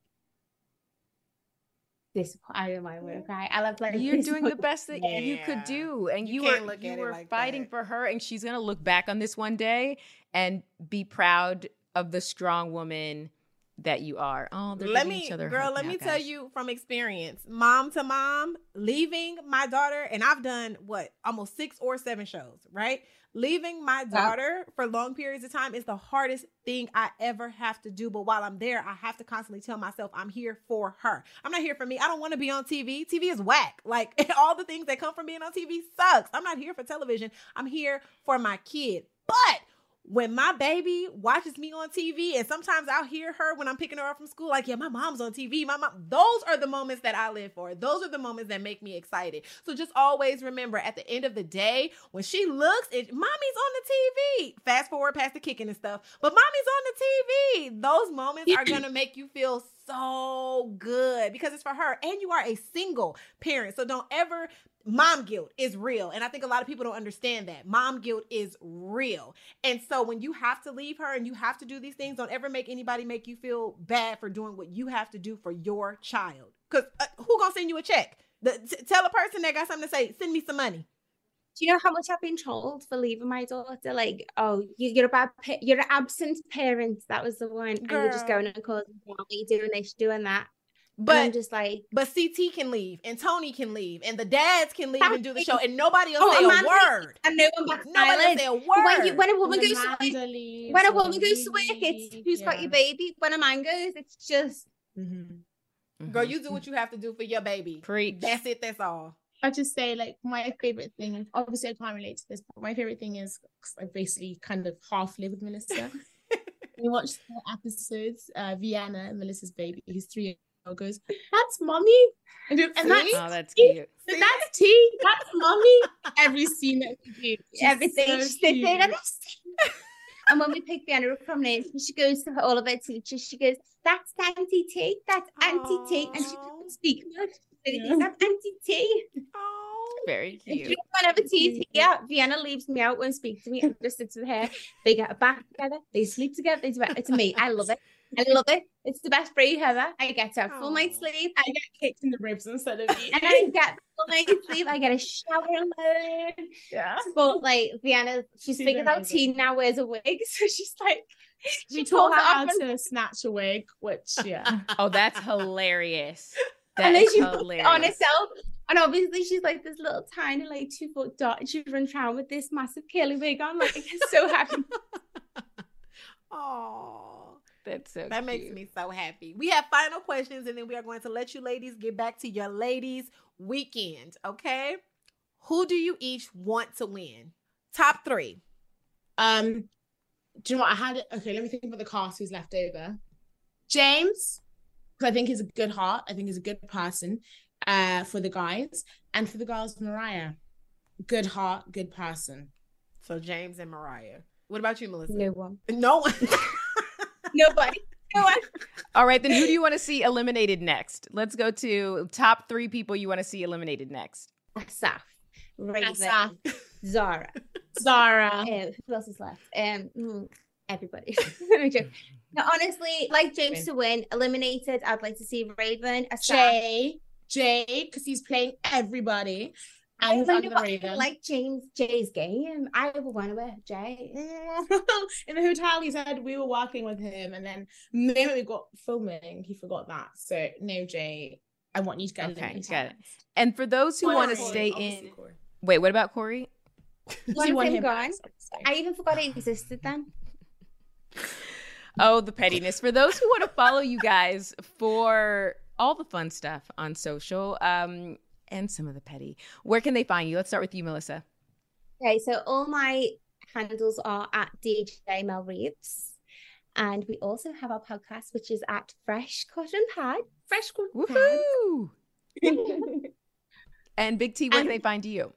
this. I don't mind when I cry. I love like you're doing the best that yeah. you could do, and you, you were you were like fighting that. for her, and she's gonna look back on this one day and be proud of the strong woman that you are. Oh, they're let me, me, each other girl. Let now, me guys. tell you from experience, mom to mom, leaving my daughter, and I've done what almost six or seven shows, right? Leaving my daughter wow. for long periods of time is the hardest thing I ever have to do. But while I'm there, I have to constantly tell myself I'm here for her. I'm not here for me. I don't want to be on T V. T V is whack. Like all the things that come from being on T V sucks. I'm not here for television. I'm here for my kid. But when my baby watches me on T V, and sometimes I'll hear her when I'm picking her up from school, like, yeah, my mom's on T V. My mom, those are the moments that I live for. Those are the moments that make me excited. So just always remember, at the end of the day, when she looks, it, mommy's on the T V. Fast forward past the kicking and stuff, but mommy's on the T V. Those moments are going to make you feel so good because it's for her. And you are a single parent. So don't ever... Mom guilt is real. And I think a lot of people don't understand that. Mom guilt is real. And so when you have to leave her and you have to do these things, don't ever make anybody make you feel bad for doing what you have to do for your child. Because uh, who gonna send you a check? The, t- tell a person that got something to say, send me some money. Do you know how much I've been told for leaving my daughter? Like, oh, you, you're a bad, pa- you're an absent parent. That was the one. Girl. And you're just going and causing family, doing this, doing that. But and I'm just like, but C T can leave, and Tony can leave, and the dads can leave and do the show, and nobody will oh, say Amanda, a word. And no one back nobody will say a word. When, you, when a woman goes Amanda to work, leaves, when a woman goes to work, it's who's yeah. got your baby. When a man goes, it's just, mm-hmm. Mm-hmm. Girl, you do what you have to do for your baby. Preach. That's it. That's all. I just say, like, my favorite thing, and obviously I can't relate to this, but my favorite thing is I basically kind of half live with Melissa. We watched the episodes, uh, Vienna, Melissa's baby, who's three. Goes, that's mommy, and, and that's oh, that's cute. See? That's T. That's mommy. Every scene that we do, everything. So She's there, and when we pick Vienna up from there, she goes to all of her teachers. She goes, "That's Auntie T. That's Auntie T," and she couldn't speak much. Yeah. That's Auntie T. Oh, very cute. Whenever T's here, Vienna leaves me out, won't speak to me, and just sits with her. They get a bath together. They sleep together. They do it. It's me. I love it. I love it. It's the best break ever. I get a full night's sleep. I get kicked in the ribs instead of you. And I get full night's sleep. I get a shower alone. Yeah. But like Vienna, she's, she's figured out T now wears a wig, so she's like, she taught her how and... to snatch a wig, which yeah. Oh, that's hilarious. That and then is she hilarious. Puts it on herself. And obviously she's like this little tiny, like two foot dot, and she runs around with this massive curly wig on. Like, I'm so happy. Oh. That's so that cute. Makes me so happy. We have final questions, and then we are going to let you ladies get back to your ladies' weekend. Okay, who do you each want to win? Top three. Um, do you know what I had? Okay, let me think about the cast who's left over. James, because I think he's a good heart. I think he's a good person. Uh, for the guys, and for the girls, Mariah, good heart, good person. So James and Mariah. What about you, Melissa? No one. No one. Nobody. No one. All right, then who do you want to see eliminated next? Let's go to top three people you want to see eliminated next. Asaf, Raven, Asaf. Zara. Zara. Um, who else is left? Um, everybody. No, honestly, like James to win, eliminated. I'd like to see Raven, Asaf. Jay, Jay, because he's playing everybody. And I under wonder the what Raven. like James Jay's game. I would want to with Jay. In the hotel, he said we were working with him, and then the moment we got filming, he forgot that. So no, Jay, I want you to get Okay, eliminated. got it. And for those who Corey, want to Corey, stay obviously in, Corey. wait, what about Corey? One You want him him gone. back, so- I even forgot it existed then. Oh, the pettiness. For those who want to follow you guys for all the fun stuff on social, um, and some of the petty, where can they find you? Let's start with you, Melissa. Okay, so all my handles are at D J Mel Reeves. And we also have our podcast, which is at Fresh Cotton Pad. Fresh Cotton Pad. Woohoo! And Big T, where can And- they find you?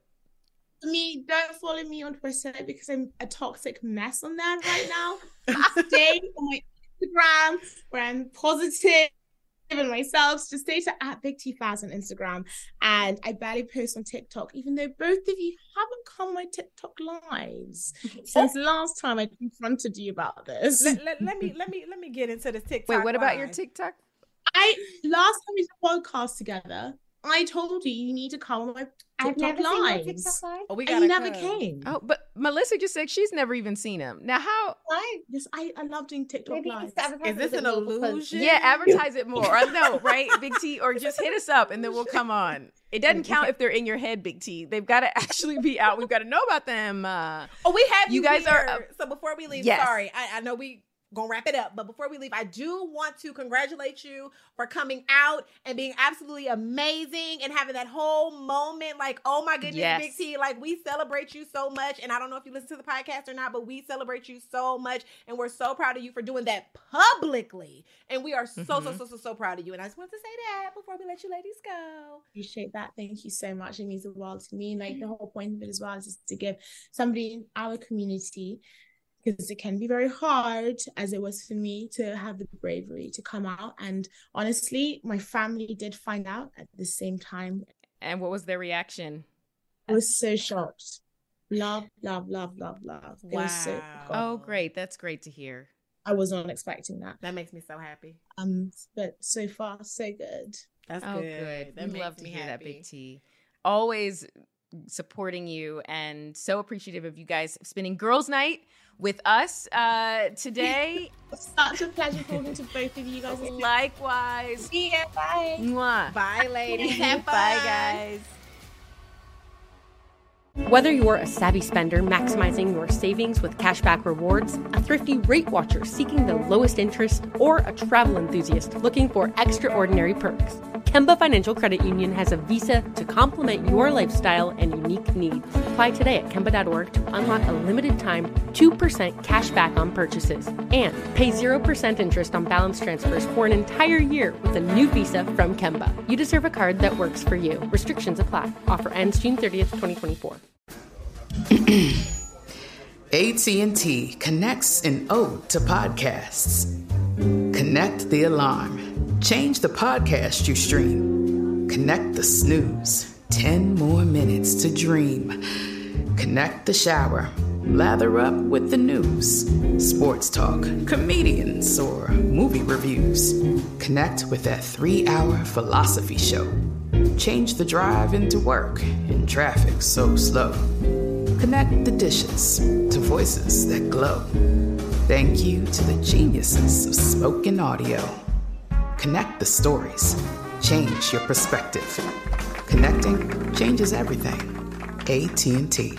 Me, don't follow me on Twitter because I'm a toxic mess on there right now. Stay on my Instagram where I'm positive and myself. Just stay to at Big T Faz on Instagram. And I barely post on TikTok, even though both of you haven't come on my TikTok lives since last time I confronted you about this. Let, let, let me let me let me get into this TikTok. Wait, what about your live. TikTok? I last time we did a podcast together, I told you you need to come on my I've TikTok never seen your lives. TikTok live. Oh, we And got you never came. Oh, but Melissa just said she's never even seen him. Now, how? Right? Yes, I, I love doing TikTok Maybe lives. it's advertising Is this a an bit more because- illusion? Yeah, advertise it more. Or no, right, Big T? Or just hit us up and then we'll come on. It doesn't count if they're in your head, Big T. They've got to actually be out. We've got to know about them. Uh, Oh, we have You you, guys are- here. So before we leave, Yes. sorry, I, I know we gonna wrap it up, but before we leave, I do want to congratulate you for coming out and being absolutely amazing and having that whole moment. Like, oh my goodness, Yes. Big T, like we celebrate you so much. And I don't know if you listen to the podcast or not, but we celebrate you so much, and we're so proud of you for doing that publicly. And we are so so Mhm. so so so proud of you. And I just want to say that before we let you ladies go. Appreciate that. Thank you so much. It means the world to me. Like the whole point of it as well is just to give somebody in our community, because it can be very hard, as it was for me, to have the bravery to come out. And honestly, my family did find out at the same time. and what was their reaction? I was so shocked. Love, love, love, love, love. It was so Wow. Oh, great. That's great to hear. I was not expecting that. That makes me so happy. Um, but so far, so good. That's Oh, good. good. That We makes love to me hear that, happy. Big T. Always supporting you and so appreciative of you guys spending girls' night with us uh, today. Such a pleasure talking to both of you guys. Likewise. See ya. Bye. Mwah. Bye, ladies. Have fun. Bye, guys. Whether you're a savvy spender maximizing your savings with cashback rewards, a thrifty rate watcher seeking the lowest interest, or a travel enthusiast looking for extraordinary perks, Kemba Financial Credit Union has a visa to complement your lifestyle and unique needs. Apply today at Kemba dot org to unlock a limited time two percent cash back on purchases and pay zero percent interest on balance transfers for an entire year with a new visa from Kemba. You deserve a card that works for you. Restrictions apply. Offer ends June thirtieth, twenty twenty-four. A T and T connects an ode to podcasts. Connect the alarm. Change the podcast you stream. Connect the snooze. Ten more minutes to dream. Connect the shower. Lather up with the news. Sports talk, comedians, or movie reviews. Connect with that three-hour philosophy show. Change the drive into work in traffic so slow. Connect the dishes to voices that glow. Thank you to the geniuses of spoken audio. Connect the stories. Change your perspective. Connecting changes everything. A T and T.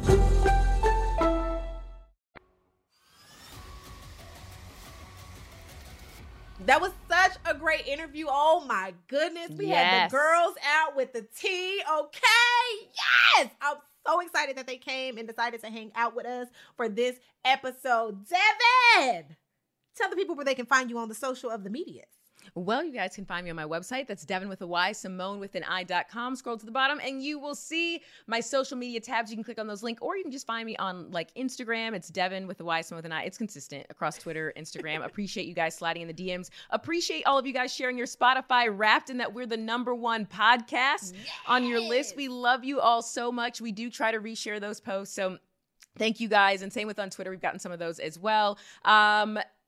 That was such a great interview. Oh my goodness. We had Yes. the girls out with the tea. Okay. Yes. I'm so excited that they came and decided to hang out with us for this episode. Devin, tell the people where they can find you on the social of the media. Well, you guys can find me on my website. That's Devin with a Y, Simone with an I dot com. Scroll to the bottom and you will see my social media tabs. You can click on those links, or you can just find me on like Instagram. It's Devin with a Y, Simone with an I. It's consistent across Twitter, Instagram. Appreciate you guys sliding in the D Ms. Appreciate all of you guys sharing your Spotify Wrapped and that we're the number one podcast on your list. We love you all so much. We do try to reshare those posts. So thank you guys. And same with on Twitter. We've gotten some of those as well. Um,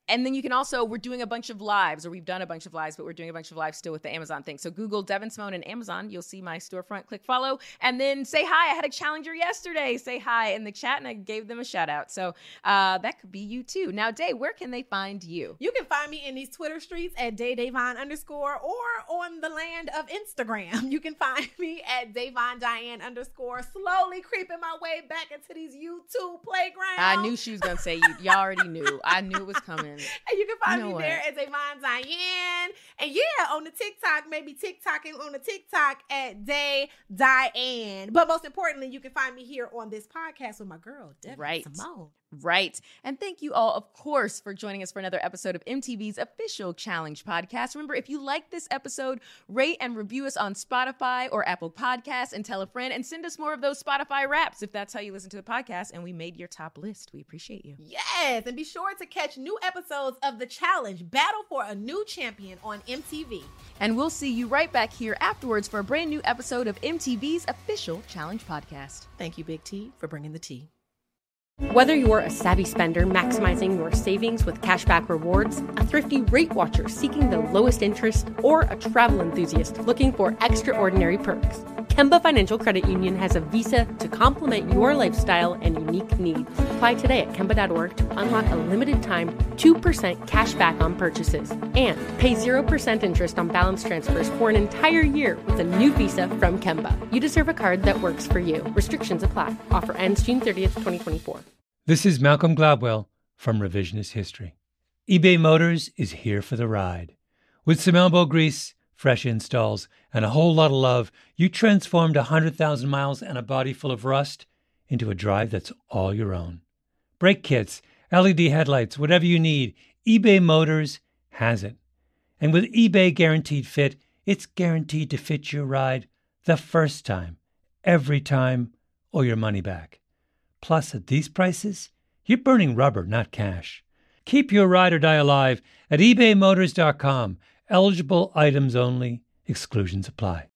and then you can also, we're doing a bunch of lives, or we've done a bunch of lives, but we're doing a bunch of lives still with the Amazon thing. So Google Devin Simone and Amazon. You'll see my storefront. Click follow, and then say hi. I had a challenger yesterday. Say hi in the chat, and I gave them a shout out. So uh, that could be you too. Now, Day, where can they find you? You can find me in these Twitter streets at DayDavon underscore, or on the land of Instagram. You can find me at Davon Diane underscore, slowly creeping my way back into these YouTube playgrounds. I knew she was going to say you. Y'all already knew. I knew it was coming. And you can find you know me what? there at Davon Diane. And yeah, on the TikTok, maybe TikToking on the TikTok at Day Diane. But most importantly, you can find me here on this podcast with my girl, Devin Right. Simone. Right. And thank you all, of course, for joining us for another episode of M T V's official Challenge podcast. Remember, if you like this episode, rate and review us on Spotify or Apple Podcasts, and tell a friend, and send us more of those Spotify raps if that's how you listen to the podcast and we made your top list. We appreciate you. Yes, and be sure to catch new episodes of The Challenge, Battle for a New Champion on M T V. And we'll see you right back here afterwards for a brand new episode of M T V's official Challenge podcast. Thank you, Big T, for bringing the tea. Whether you're a savvy spender maximizing your savings with cashback rewards, a thrifty rate watcher seeking the lowest interest, or a travel enthusiast looking for extraordinary perks, Kemba Financial Credit Union has a visa to complement your lifestyle and unique needs. Apply today at Kemba dot org to unlock a limited time two percent cash back on purchases and pay zero percent interest on balance transfers for an entire year with a new visa from Kemba. You deserve a card that works for you. Restrictions apply. Offer ends June thirtieth, twenty twenty-four. This is Malcolm Gladwell from Revisionist History. eBay Motors is here for the ride. With some elbow grease, fresh installs, and a whole lot of love, you transformed one hundred thousand miles and a body full of rust into a drive that's all your own. Brake kits, L E D headlights, whatever you need, eBay Motors has it. And with eBay Guaranteed Fit, it's guaranteed to fit your ride the first time, every time, or your money back. Plus, at these prices, you're burning rubber, not cash. Keep your ride or die alive at ebay motors dot com. Eligible items only. Exclusions apply.